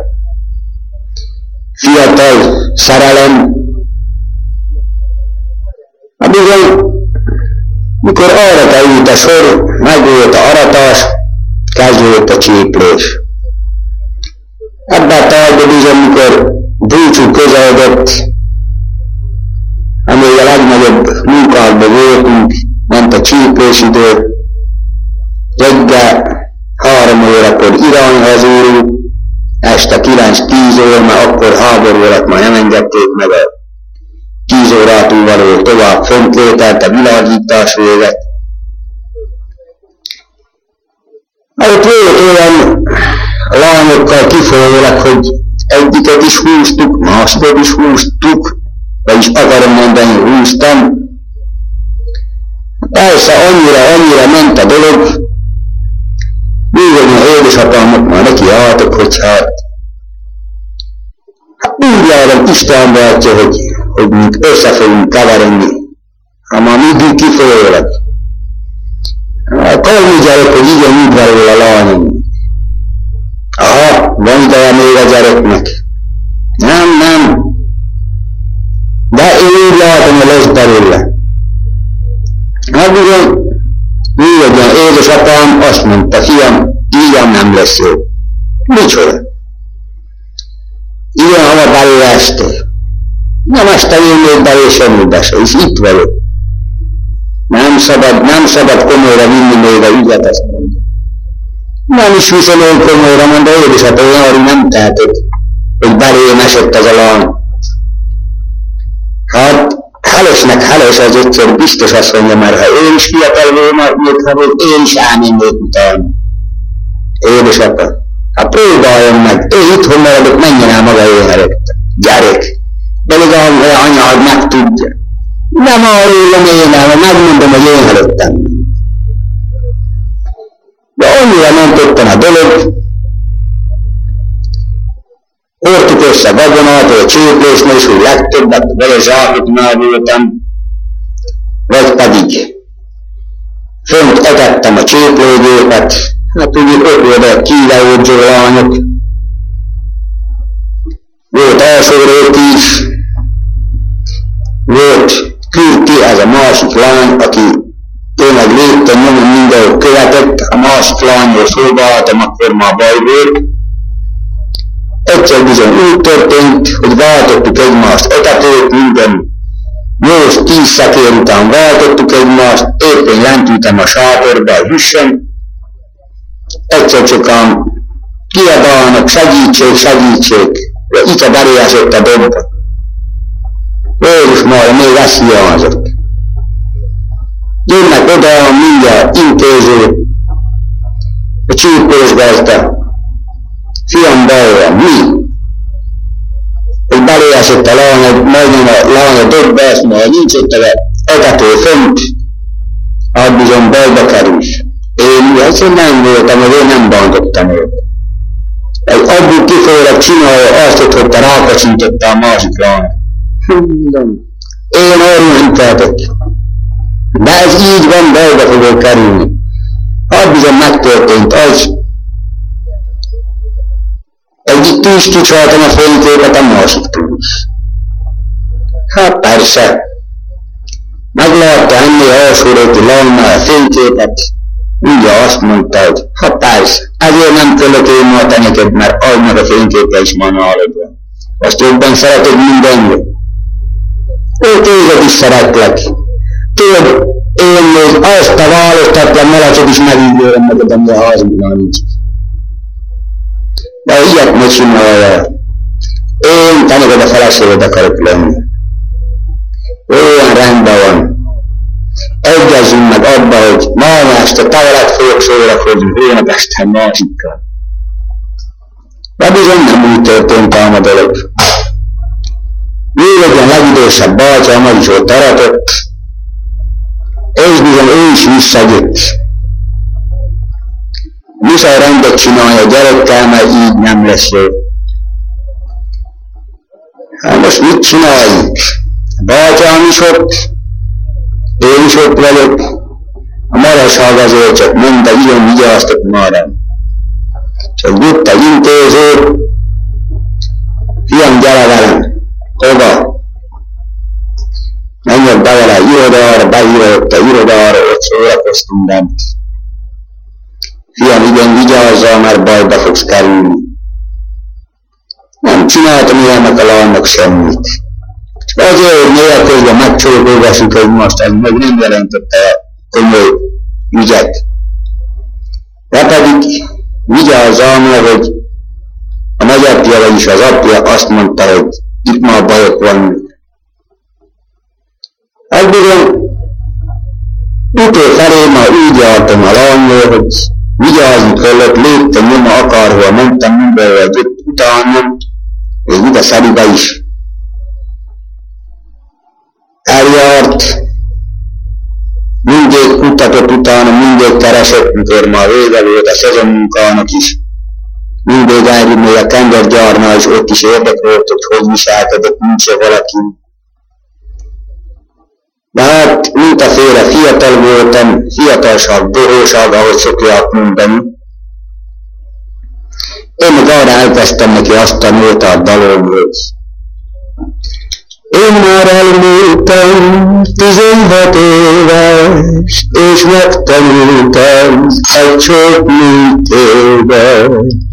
fiatal szerelem. A bizony, mikor arra került a sor, megvolt a aratás, kezdődött a cséplés. Ebben a tárgyban bizony, mikor búcsú közeledett, amíg a legnagyobb munkákban voltunk, a csípősidő, reggel három órakor irányhazúrú, este kilenc-tíz óra, mert akkor háború alatt már nem engedték meg a tíz órától való tovább föntlételt, a világítás véget. Ott volt olyan lányokkal kifolyólag, hogy egyiket is húztuk, másikat is húztuk, vagyis akarom mondani, húztam. Persze annyira, annyira ment a dolog, úgy, hogy édesapámok már neki álltak, hogy hát, hát úgy látom, Isten látja, hogy, hogy mink össze fogunk keveredni, ha már mindig kifolyólag. Kalmi gyerek, hogy igen, úgy való a lányom. Aha, van ideje még a gyereknek. Nem, nem. De én úgy látom, hogy lesz belőle. Hát ugyan, úgy legyen, édesapám azt mondta, fiam, ilyen nem lesz jó. Micsoda? Ilyen, ha belőle estél. Nem este én még belé semmibe se, és itt vagyok. Nem szabad, nem szabad komolyra vinni még a ügyet, azt mondja. Nem is viszem én komolyra, mondta, édesapá, én arra nem tehetek, hogy belém esett az a lány. Hát, helesnek heles az ötször, biztos azt mondja, mert ha én is fiatal volna, még ha volt, én is elmennék utána. Édesapá, hát próbáljon meg, én itthon maradok, menjen el maga én előtte. Gyerek, de még a anyád meg tudja. Nem arról én el, megmondom, hogy én előttem. De annyira mentottan a dolog, hordtuk össze gabonát, vagy a cséplésnél is, hogy legtöbbet vele zsákoknál voltam, vagy pedig fönt etettem a cséplőgépet, hát úgy ott volt a kíleódzsó lányok, volt alsórék is, volt Kürti, ez a másik lány, aki tényleg lépten nyomon mindenhol követett, a másik lányról szóba álltam, akkor már baj volt. Egyszer bizony úgy történt, hogy váltottuk egymást etetőt, minden nyolc-tíz szekér után váltottuk egymást, éppen lent ültem a sátorba a hüssön. Egyszer csokán kiabálnak, segítség, segítség, itt a berélyesett a dobba. Őrus majd még ezt hiányzott. Jönnek oda mindjárt intéző, a csípős gazda. Fiam, belőle, mi? Hogy belélyesett a lány, majdnem a lány a dobba, azt mondja, nincs ott a etető fönt, hát bizony bajba kerülsz. Én egyszerűen nem voltam, hogy én nem bántottam őt. Egy abból kifolyólag csinálja azt, hogy te rákacsintottál a másik lányt. Én arról nem tehetek. De ez így van, bajba fogok kerülni. Hát bizony megtörtént az. Egyiktől is kicsaltam a fényképet, a másiktól is. Hát persze. Meglátta ennél alsóréti lánynál a fényképet, mindjárt azt mondta, hogy hát persze, ezért nem kellett én ma te neked, mert aznak a fényképe is ma náladva. Azt jobban szereted mindenre. Ő téged is szeretlek. Tudod, én még azt a választatlan malacot is megígérem neked, ami a házban nincs. De ilyet ne csinálja. Én te neked a feleséged akarok lenni. Olyan rendben van. Egyezzünk meg abba, hogy ma este te veled fogok szórakozni, holnap este másikkal. De bizony nem úgy történt ám a dolog. Végül a legidősebb bátyám meg is ott aratott, és bizony ő is visszajött. Muszáj rendet csinálni a gyerekkel, mert így nem lesz jó. Hát most mit csináljuk? A bátyám is ott, én is ott vagyok, a marasság azért csak mondta, ilyen vigyáztok már rám. Csak jött egy intéző, fiam, gyere velem, hova? Menjek be vele irodára, beírodott a irodára, ott szórakoztunk bent. Fiam, igen, vigyázzal, mert bajba fogsz kerülni. Nem csináltam ilyennek a lánynak semmit. Csak azért, hogy néha közben megcsókolgassuk egymást, ez meg nem jelentette komoly ügyet. De pedig vigyázzam, hogy a nagyapja, vagyis az apja azt mondta, hogy itt ma bajok vannak. Hát bizony, utó felé ma úgy jártam a lányról, hogy vigyázni kellett, léptem nyoma akárhol, mentem mindenhol egy utána, és ide Szeribe is. Eljárt, mindig kutatott utána, mindig keresett, mikor már vége volt a szezonmunkának is. Mindig elrúg még a tengergyárnál, és ott is érdekelt, hogy hogy viselkedett, nincs-e valaki. De hát, mint a féle fiatal voltam, fiatalság, bohóság, ahogy szokják mondani. Én meg arra elkezdtem neki azt a nótát dalomról. Én már elmúltam tizenhat éves, és megtanultam egy sok műtébe.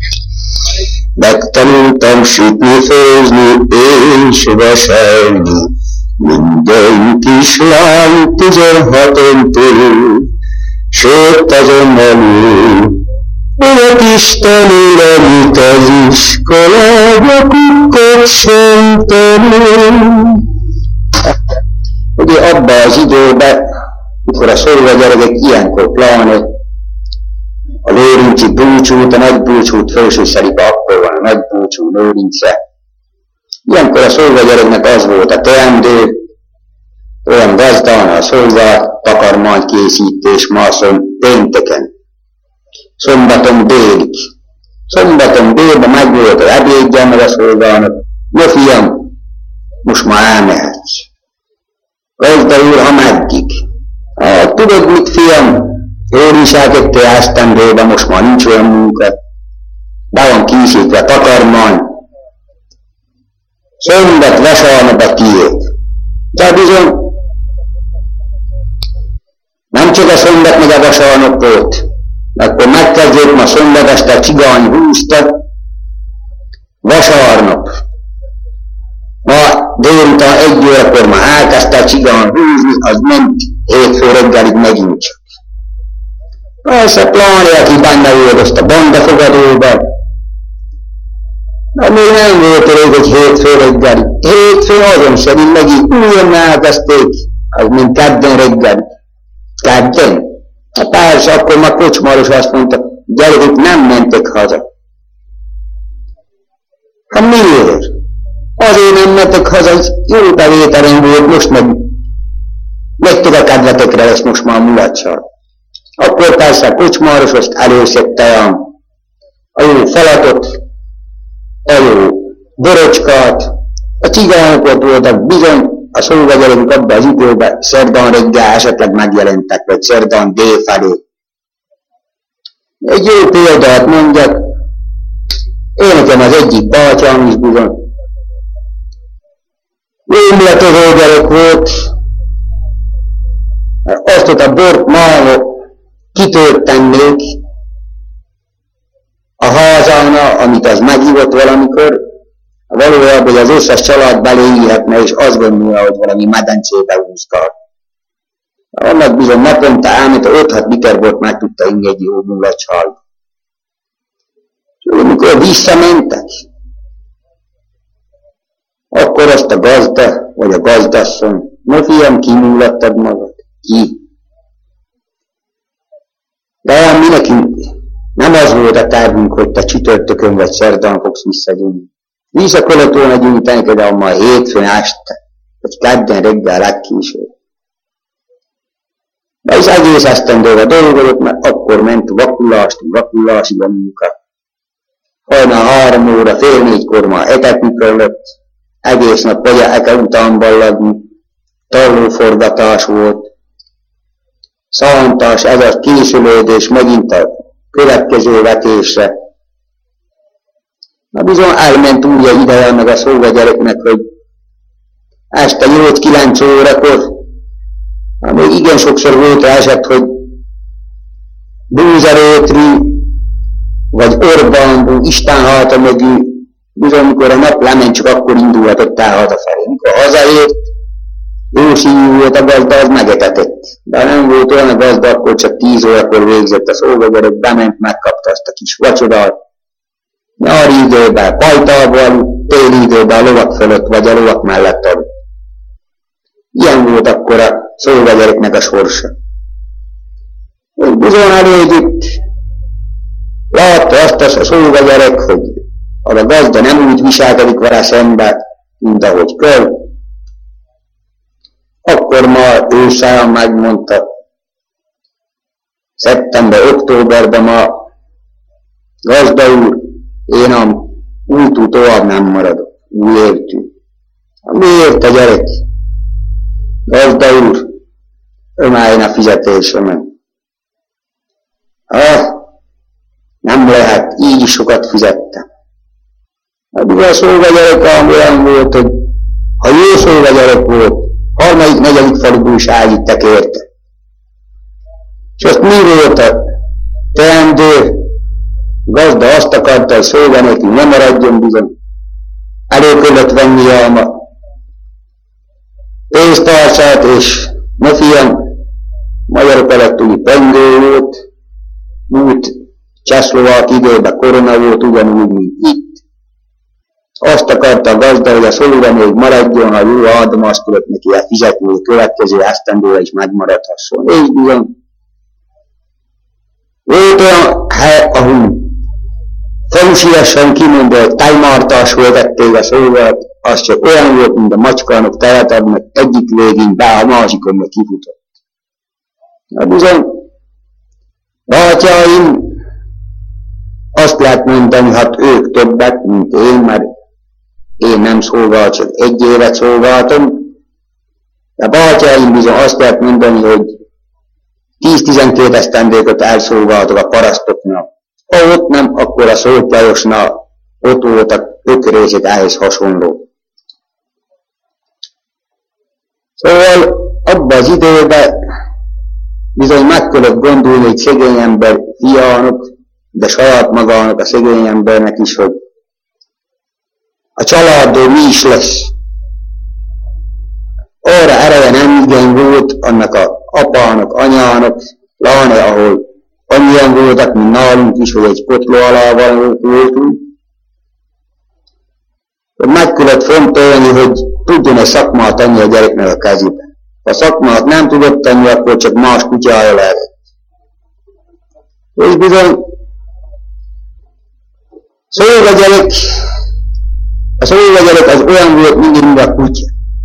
Megtanultam sütni, főzni és vasalni. Minden kislány tizenhaton túl, sőt azon belül, olyat is tanul, amit az iskolába kukkot sem tanul. Ugye abban az időben, mikor a szolgagyerekek ilyenkor pláne a lőrincsi búcsút, a nagy búcsút felsőszedik, akkor van a nagy búcsú lőrince. Ilyenkor a szolgagyereknek az volt a teendő, olyan gazdán a szolga, takarmánykészítés mászon pénteken. Szombaton délig. Szombaton délben meg volt az ebédje meg a szolgának. No fiam, most már elmehetsz. Gazda úr, ha meddig? Hát, tudod mit, fiam? Jól viselkedtél esztendőben, most már nincs olyan munka. Be van készítve takarmány. Szombat, vasárnap a tiéd. De bizony, nem csak a szombat meg a vasárnap volt. Akkor megkezdődött ma szombat este a cigány húzta, vasárnap. Ma délután egy órakor ma elkezdte a cigány húzni, az ment hétfő reggelig megint csak. Persze pláne, aki benne volt azt a bandafogadóban, de még nem volt elég, hogy hétfő reggelig. Hétfő azon szerint megint újra elkezdték, az mint kedden reggelig. Kedden? Hát persze, akkor már kocsmáros azt mondta, gyerekek nem mentek haza. Hát miért? Azért nem mentek haza, hogy jó bevételen volt, most meg megtök a kedvetekre lesz most már a mulatság. Akkor persze a kocsmáros azt előszedte a, a jó falatot, a jó borocskát, a cigányok ott voltak, bizony a szolgagyerekek abban az időben szerdán reggel esetleg megjelentek, vagy szerdán dél felé. Egy jó példát mondjak, én nekem az egyik bátyám is bizony. Végletöző gyerek volt, azt ott a bort máma kitörtennék a házánál, amit az megívott valamikor, valójában, hogy az összes család beléjhetne, és azt gondolja, hogy valami medencébe húzkál. Annak bizony naponta elment, öt-hat liter bort meg tudta inni egy jó mulatság. És amikor visszamentek, akkor azt a gazda, vagy a gazdasszony, no fiam, kimúlattad magad? Ki? De olyan mi nekünk nem az volt a tervünk, hogy te csütörtökön vagy szerdán fogsz visszagyújni. Vissza kellett volna gyújtani, de ma hétfőn este, vagy kedden reggel legkésőbb. De az egész esztendőre dolgozott, mert akkor ment vakulást, vakulásig a munka. Hajnal három óra, fél négykor már etetni kellett, egész nap vagy eke után balladni, tallóforgatás volt, szántás, ez a készülődés megint a következő vetésre. Na bizony elment úgy egy ideje meg a szolgagyereknek, hogy este nyolc-kilenc órakor, még igen sokszor volt esett, hogy búzerőtri, vagy Orbánbú, Isten háta mögű, bizony, mikor a nap lement, csak akkor indulhatott el hazafelé. Mikor hazaért, Jó szívű volt a gazda, az megetetett. De nem volt olyan a gazda, akkor csak tíz órakor végzett a szolgagyerek, bement, megkapta azt a kis vacsorát. Nyári időben pajtában, téli időben a lovak fölött, vagy a lovak mellett aludt. Ilyen volt akkor a szolgagyereknek a sorsa. És bizony elégít. Látta azt a szolgagyerek, hogy a gazda nem úgy viselkedik vele szembe, mint ahogy kell. Akkor ma ősszel megmondta, szeptember-októberben ma, gazda úr, én a útú tovább nem maradok, úgy értünk. Miért te gyerek? Gazda úr, ömálljon a fizetésemen. Ah, nem lehet, így is sokat fizettem. Hát ugye a szolgagyerek olyan volt, hogy ha jó szolgagyerek volt, harmadik, negyedik faluból is állíttak érte. És azt mi volt a teendő? Gazda azt akarta, hogy szolga neki nem maradjon bizony. Elő kellett venni a pénztárcát, és ne fiam, magyarok alatt úgy pengő volt, úgy Csehszlovák időben korona volt ugyanúgy, mint itt. Azt akarta a gazda, hogy a szolga még maradjon, ha jó adom, azt tudott neki elfizetni, hogy a következő esztendőre is megmaradhasson. És bizony, volt olyan hely, ahol falusiasan kimondva, hogy tájmártásról vették a szolgát, az csak olyan volt, mint a macskának tejet adnak, egyik végén be, a másikon meg kifutott. Na bizony, bátyáim, azt lehet mondani, hát ők többet, mint én, mert én nem szolgált, csak egy évet szolgáltam. De bátyáim bizony azt lehet mondani, hogy tíz-tizenkét esztendőket elszolgáltak a parasztoknak. Ha ott nem, akkor a Szóth Lajosnál ott voltak ökörészek ehhez hasonló. Szóval abban az időben bizony meg kellett gondolni egy szegény ember fiának, de saját magának a szegény embernek is, hogy a családból mi is lesz. Arra ereje nem igen volt annak a apának, anyának, láne, ahol annyian voltak, mint nálunk is, hogy egy kotló alá voltunk. Meg kellett fontolni, hogy tudjon egy szakmát adni a gyereknek a kezébe. Ha szakmát nem tudott tenni, akkor csak más kutyája lehetett. És bizony, szolgagyerek, a szolgagyerek az olyan volt, mint a kutya.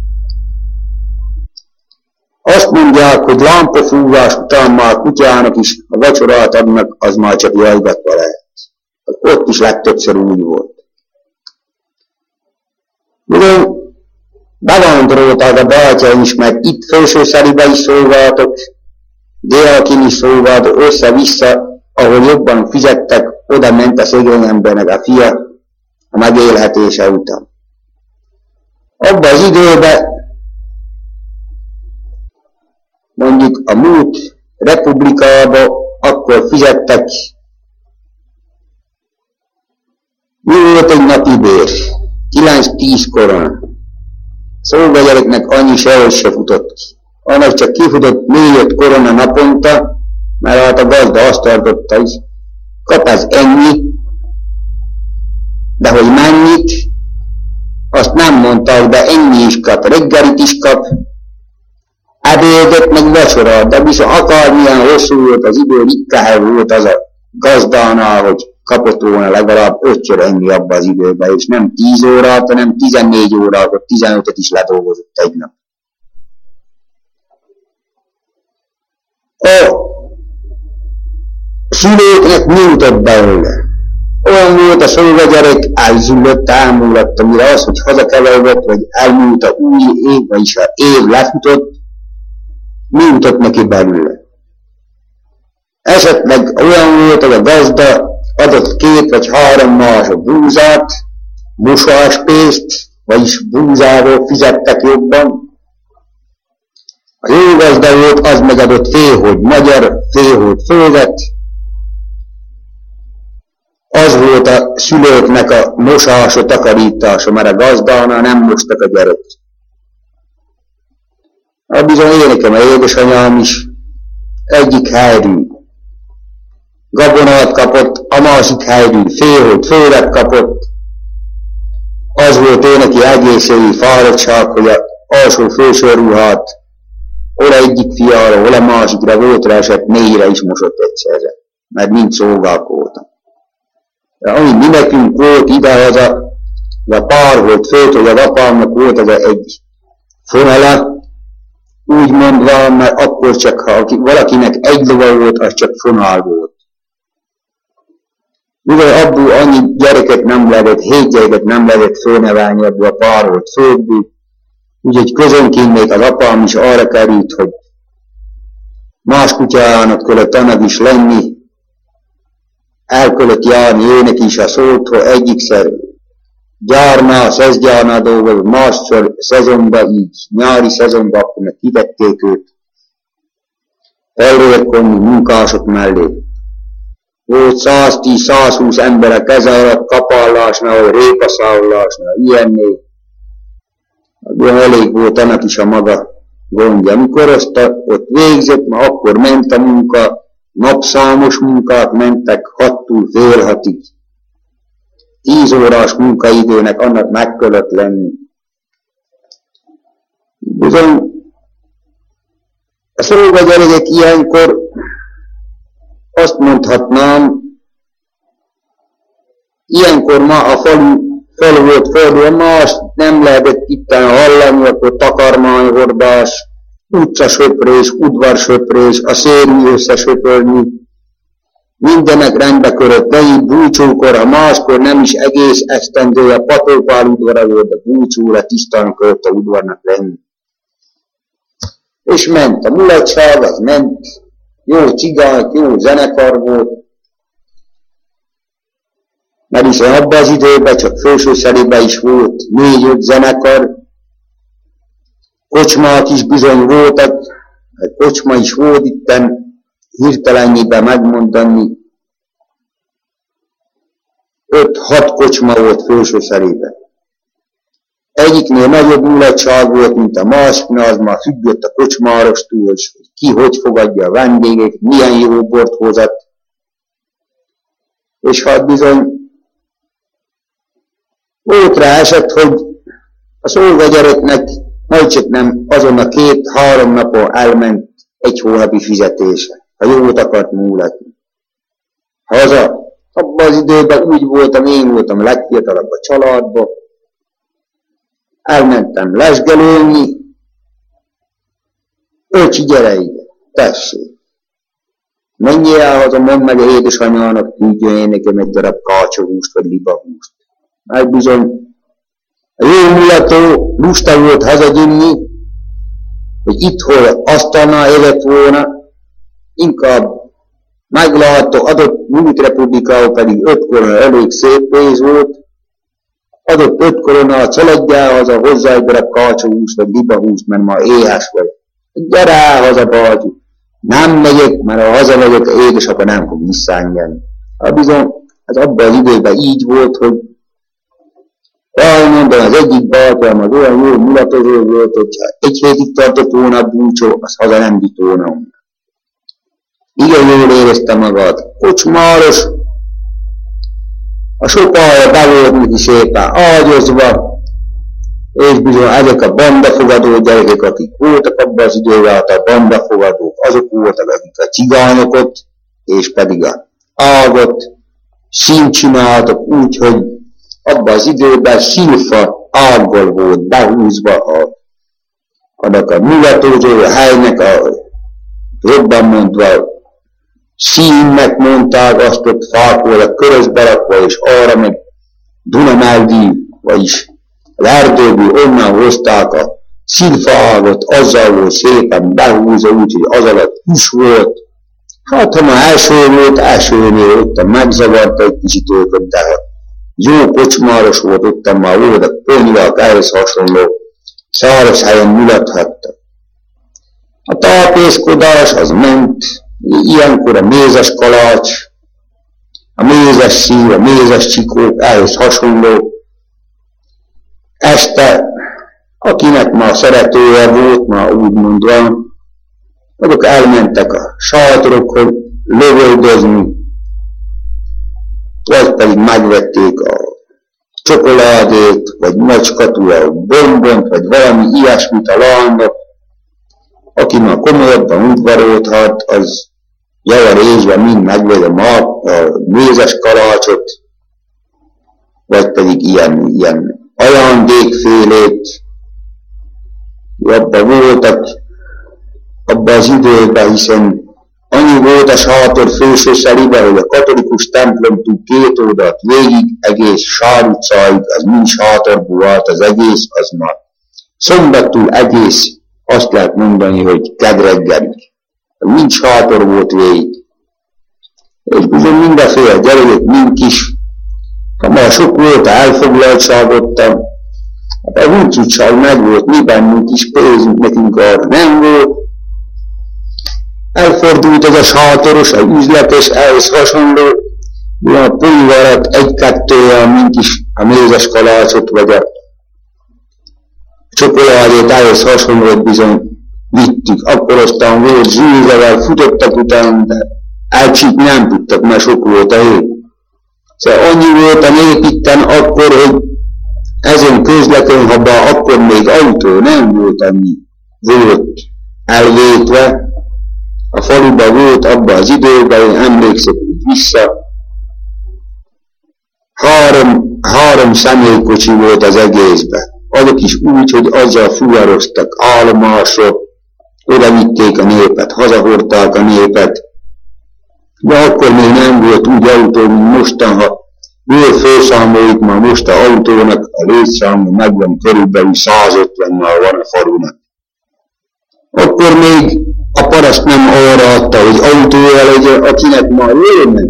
Azt mondják, hogy lámpafúvás után már a kutyának is a vacsorát adnak, az már csak jajgatva lehet. Ott is legtöbbször úgy volt. Bizony, bevándoroltak a bátyáim is, mert itt Felsőszeribe is szolgáltok, Délakin is szolgáltok, össze-vissza, ahol jobban fizettek, oda ment a szegény embernek a fia a megélhetése után. Abban az időben, mondjuk a múlt republikában, akkor fizettek, mi volt egy napi bér? kilenc-tíz korona. Szolgagyereknek annyi sehogy se futott ki. Annak csak kifutott négy-öt korona naponta, mert hát a gazda azt tartotta, hogy kap ez ennyi, de hogy mennyit, azt nem mondták, de ennyi is kap, reggelit is kap, ebédet meg vacsorát, de viszont akármilyen hosszú volt az idő, ritkán volt az a gazdánál, hogy kapott volna legalább ötször ennyi abban az időben, és nem tíz órát, hanem tizennégy órát, vagy tizenötöt is ledolgozott egy nap. A szülőknek mi jutott belőle? Olyan volt a szolgagyerek, elzüllött, elmúlott, amire az, hogy hazakeveredett, vagy elmúlt a új év, vagyis a év lefutott, mi jutott neki belőle? Esetleg olyan volt, hogy a gazda adott két vagy három más búzát, mosáspénzt, vagyis búzával fizettek jobban. A jó gazda volt, az megadott félhogy magyar, félhogy földet. Az volt a szülőknek a mosása, takarítása, mert a gazdánál nem mostak a gyerek. A bizony én nekem a édesanyám is egyik helyről gabonát kapott, a másik helyről félholt főlet kapott. Az volt ő neki egész évi fáradtság, hogy az alsó fősorruhát hol egyik fiára, hol a másikra voltra esett, mélyre is mosott egyszerre, mert mind szolgálkoltak. De ami mi nekünk volt idehaza, az a pár volt főt, hogy az apámnak volt az egy fonala, úgy mondva, mert akkor csak, ha valakinek egy lova volt, az csak fonál volt. Mivel abból annyi gyereket nem lehetett, hét gyereket nem lehetett fölnevelni, abból a pár volt főbből, úgyhogy közönként még az apám is arra került, hogy más kutyának kellett annak is lenni, el kellett járni őnek is a szót, hogy egyikszer gyárna, szezgyárna dolgozott, másszor szezonban így, nyári szezonban, akkor meg kivették őt felvérkonni munkások mellé. Volt száztíz-százhúsz ember a keze alatt, kapallásnál, vagy répaszállásnál, ilyenné. Abban elég volt annak is a maga gondja. Amikor azt a, ott végzett, ma akkor ment a munka, napszámos munkák mentek hattól fél hatig. Tíz órás munkaidőnek annak meg kellett lenni. Bizony, a szolgagyerekek ilyenkor azt mondhatnám, ilyenkor ma a falu fel volt fordulva, más nem lehetett itten hallani, akkor takarmányhordás, utcasöprés, udvarsöprés, a szérű összesöpörni, mindenek rendbe körött, de így búcsúkor, ha máskor nem is egész esztendő, a Patópál udvara volt, a búcsúra tisztán kellett a udvarnak lenni. És ment a mulatság, az ment, jó cigány, jó zenekar volt, mert is abban az időben csak Fősőszerében is volt négy-öt zenekar, kocsmák is bizony voltak, kocsma is volt itten, hirtelenjében megmondani, öt-hat kocsma volt Fősőszerében. Egyiknél nagyobb mulatság volt, mint a másiknál, az már függött a kocsmárostól, hogy ki hogy fogadja a vendégek, milyen jó bort hozott. És hát bizony volt rá esett, hogy a szolgagyereknek majd csak nem azon a két-három napon elment egy hónapi fizetése, ha jót akart múlatni. Haza, abban az időben úgy voltam, én voltam legfiatalabb a családban, elmentem lesgelőni, öcsi, gyere ide, tessék. Menjél el haza, mondd meg a édesanyának, küldjön én nekem egy darab kácsahúst vagy libahúst. Mert bizony a jó mulató lusta volt hazagynni, hogy itthon asztalnál élet volna, inkább meglátta, adott Nyugat Republikából pedig öt korona elég szép pénz volt, adott öt korona a családjál haza, hozzá egy darab kácsahúst vagy libahúst, mert ma éhes vagy. Gyere el haza, bátyú! Nem megyek, mert ha hazamegyek, édesapa nem fog visszaengedni. Hát bizony, ez abban az időben így volt, hogy jaj, mondom, az egyik bátyám az olyan jó mulatozó volt, hogyha egy hétig tartott volna a búcsó, az haza nem vitt volna onnan. Igen jól érezte magát. Kocsmáros, a sopája be volt neki szépen ágyazva, és bizony ezek a bandafogadó gyerekek, akik voltak abban az időben, hát a bandafogadók, azok voltak, akik a cigányokat, és pedig a ágot színt csináltak úgy, hogy abban az időben szilfa ággal volt behúzva a, annak a mulatózó helynek a jobban mondva színnek mondták, azt ott fák voltak körözbe rakva, és arra meg Dunameldi, vagyis az erdőből onnan hozták a szilfaágot, azzal volt szépen behúzva, úgyhogy az alatt hús volt. Hát ha már első volt, elsőnél ott megzavarta egy kicsit őket, de jó kocsmáros volt, ott már volt a ponyvák, ehhez hasonló száraz helyen mulathattak. A tápészkodás az ment, ilyenkor a mézes kalács, a mézes szív, a mézes csikók, ehhez hasonló. Este akinek ma szeretője volt, ma úgy mondva, azok elmentek a sátorokhoz lövöldözni, vagy pedig megvették a csokoládét, vagy macskatúra bombont, vagy valami ilyesmit a lánynak. Aki ma komolyabban udvarolhat, az javarésben mind megvegye ma a mézes kalácsot, vagy pedig ilyen, ilyen ajándékfélét. Abban voltak, abban az időben, hiszen annyi volt a sátor fősőszeliben, hogy a katolikus templomtól két oldalt végig, egész Sár utcáig, az mind sátorból volt az egész, az ma szombattól egész, azt lehet mondani, hogy kedreggelig. Mind sátor volt végig. És bizony mindenféle gyerekek, mind kis, ha már sok volt a elfoglaltságottam, hát a húcsútság meg volt, mi bennünk is pénzünk, nekünk arra nem volt. Elfordult ez a sátoros, a üzletes, ehhez hasonló, olyan a polivarat egy-kettővel, mint is a mézes kalácsot, vagy a csokoládét, ehhez hasonlót bizony vittük. Akkor aztán volt zsűzevel, futottak után, de elcsípni nem tudtak, mert sok volt a hét. Szóval annyi volt a nép itten akkor, hogy ezen közleken, ha bár akkor még autó nem volt, annyi volt elvétve. A faluban volt abban az időben, én emlékszek úgy vissza, három, három személykocsi volt az egészben. Azok is úgy, hogy azzal fuvaroztak állomásra, oda vitték a népet, hazahordták a népet. De akkor még nem volt úgy autó, mint mostan, ha jól felszámoljuk, már most a autónak a létszáma megvan körülbelül százötvennel van a falunak. Akkor még a paraszt nem arra adta, hogy autója legyen, akinek már jól ment.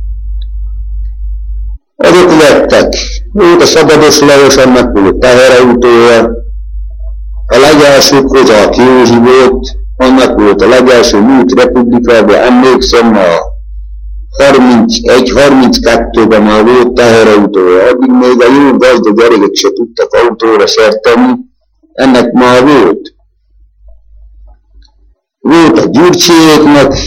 Azok vettek. Volt a Szabados Lajos, annak volt teherautója. A legelső Kozák Józsi volt, annak volt a legelső Múlt Republikában, emlékszem, a harmincegy harminckettőben már volt teherautója. Addig még a jó gazdag gyerekek se tudtak autóra szert tenni, ennek már volt. Volt a Gyurcsiéknak,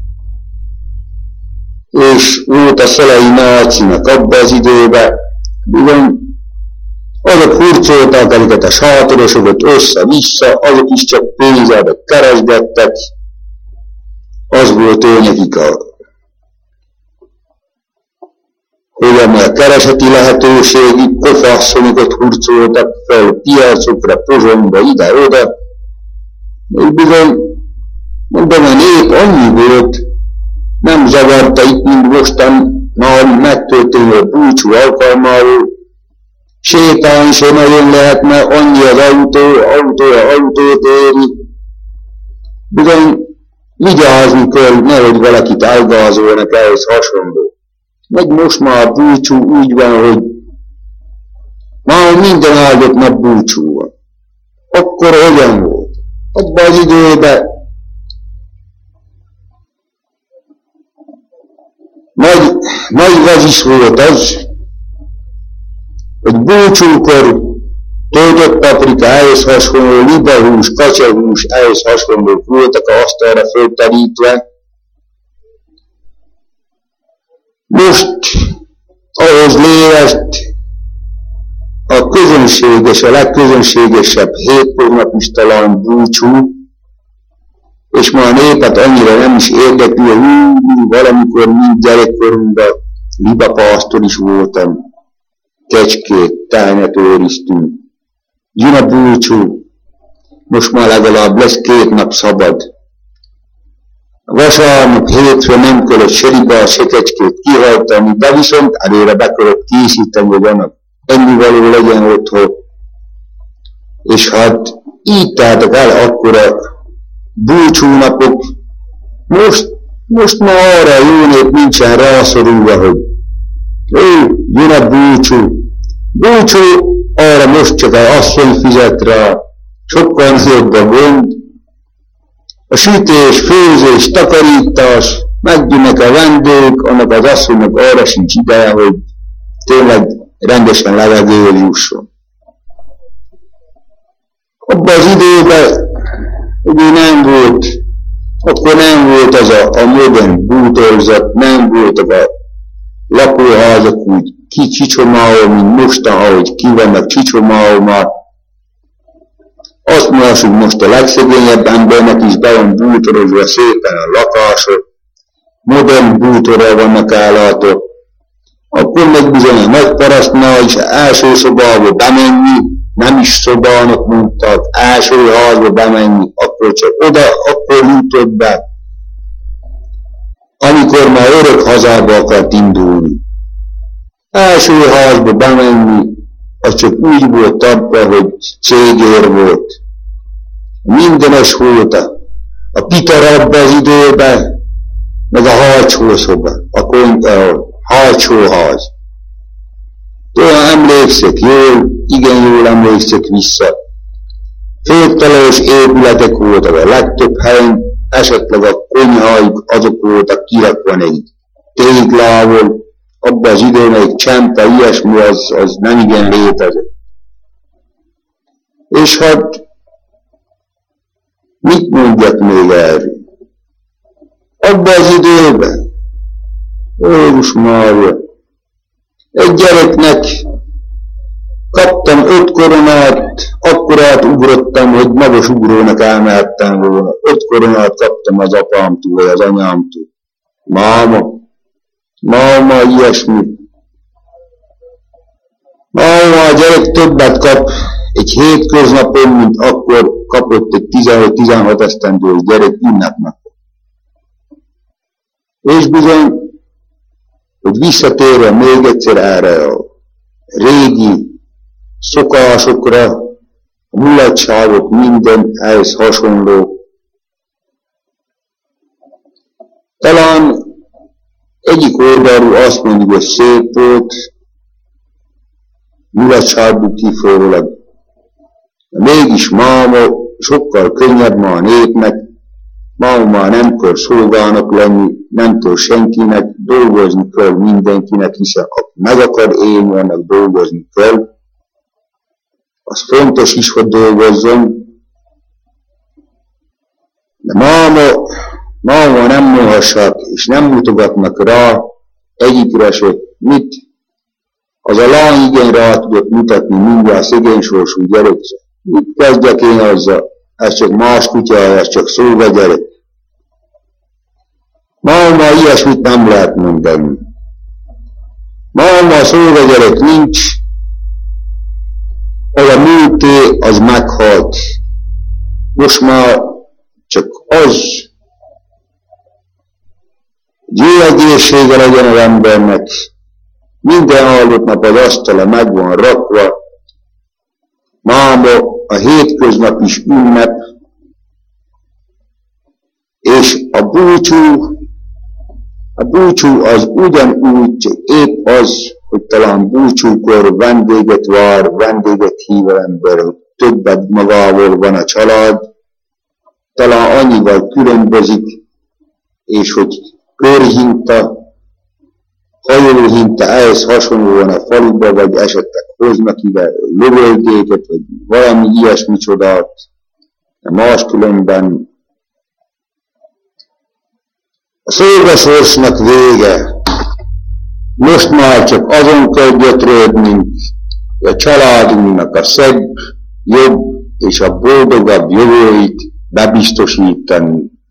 és volt a Szelei nácinak abban az időben, bizony azok hurcolták ezeket a sátorosokat össze-vissza, azok is csak pénzzel keresgettek, az volt ő nekik a, hogy a kereseti lehetőségük, kofasszonyokat hurcoltak fel piacokra, Pozsonyba, ide-oda, és bizony, mondom, a nép annyi volt, nem zavarta itt, mint mostan, nálunk megtörténő búcsú alkalmáról, sétálni sem nagyon lehet, mert annyi az autó, autója autót éri. Bizony vigyázni kell, nehogy valakit elgázolnak ehhez hasonló. Meg most már a búcsú úgy van, hogy már minden áldott nap búcsú van. Akkor hogyan volt? Abban az időben nagy, nagy vezis volt az, hogy búcsúkor töltött paprika, ehhez hasonló, libahús, kacsahús, ehhez hasonlók voltak a asztalra fölterítve. Most ahhoz lélest a közönséges, a legközönségesebb hétköznapos talán búcsú, és ma a népet annyira nem is érdekli, hogy hú, valamikor mind gyerekkorunkban libapásztor is voltam, kecskét, tehenet őriztünk. Jön a búcsú, most már legalább lesz két nap szabad. Vasárnap, hétfő nem kellett se libát, se kecskét kihajtani, de viszont előre be kellett készíteni, hogy annak ennivaló legyen otthon. És hát így tártak el akkor a búcsúnapok. Most, most már arra a jó nép nincsen rászorulva, hogy ő, jön a búcsú. Búcsú, arra most csak az asszony fizet rá, sokkal nagyobb a gond. A sütés, főzés, takarítás, megjönnek a vendégek, annak az asszonynak arra sincs ideje, hogy tényleg rendesen levegőre jusson. Abban az időben ugye nem volt, akkor nem volt az a, a modern bútorzat, nem voltak a lakóházak úgy kicsicsomálva, mint most, ahogy ki vannak csicsomálva. Azt mondjuk, most a legszegényebb embernek is be van bútorozva szépen a lakása, modern bútorral vannak állatok. Akkor meg bizony a nagyparasztnál is első szobába bemenni, nem is szobának mondtak, első házba bemenni, akkor csak oda, akkor jutott be, amikor már örök hazába akart indulni. Első házba bemenni, az csak úgy volt abban, hogy cégér volt. Mindenes volt a, a pitarabba az időben, meg a hátsó szoba, a, a hátsó ház. Olyan emlékszek jól, igen jól emlékszek vissza. Főtalos épületek voltak a legtöbb helyen, esetleg a konyháik azok voltak kirakva egy téglával, abban az időben egy csempe, ilyesmi, az, az nem igen létezett. És hát, mit mondjak még erről? Abban az időben, Jézus Mária, egy gyereknek kaptam öt koronát, akkorát ugrottam, hogy magas ugrónak elmehettem volna. Öt koronát kaptam az apámtól, vagy az anyámtól. Máma, máma, ilyesmi. Máma, a gyerek többet kap egy hétköznapon, mint akkor kapott egy tizenöt-tizenhat esztendős gyerek ünnepnapon. És bizony, hogy visszatérve még egyszer erre a régi szokásokra, a mulatságok minden ehhez hasonló. Talán egyik oldalról azt mondjuk, hogy szép volt, mulatságból kifolyólag. De mégis máma sokkal könnyebb ma a népnek, máma már nem kell szolgának lenni, nem kell senkinek, dolgozni kell mindenkinek, hiszen aki meg akar élni, annak dolgozni kell. Az fontos is, hogy dolgozzon. De máma, máma nem mondhassák, és nem mutogatnak rá egyikre se, mit az a lány igen rá tudott mutatni mindjárt szegénysorsú gyerekre. Mit kezdjek én azzal? Ez csak más kutya, ez csak szolgagyerek. Máma ilyesmit nem lehet mondani. Máma szolgagyerek nincs, az a múlté, az meghalt. Most már csak az, jó egészsége legyen az embernek, minden áldott nap az asztala meg van rakva, máma a hétköznap is ünnep, és a búcsú, a búcsú az ugyanúgy, csak épp az, hogy talán búcsúkor vendéget vár, vendéget hív az ember, hogy többet magával van a család, talán annyival különbözik, és hogy körhinta, hajóhinta ehhez hasonlóan a faluba, vagy esetleg hoznak ide lövöldéket, vagy valami ilyesmi csodát, de máskülönben a szolgasorsnak vége. Most már csak azon kell gyötrődnünk, hogy a családunknak a szebb, jobb és a boldogabb jövőit bebiztosítani.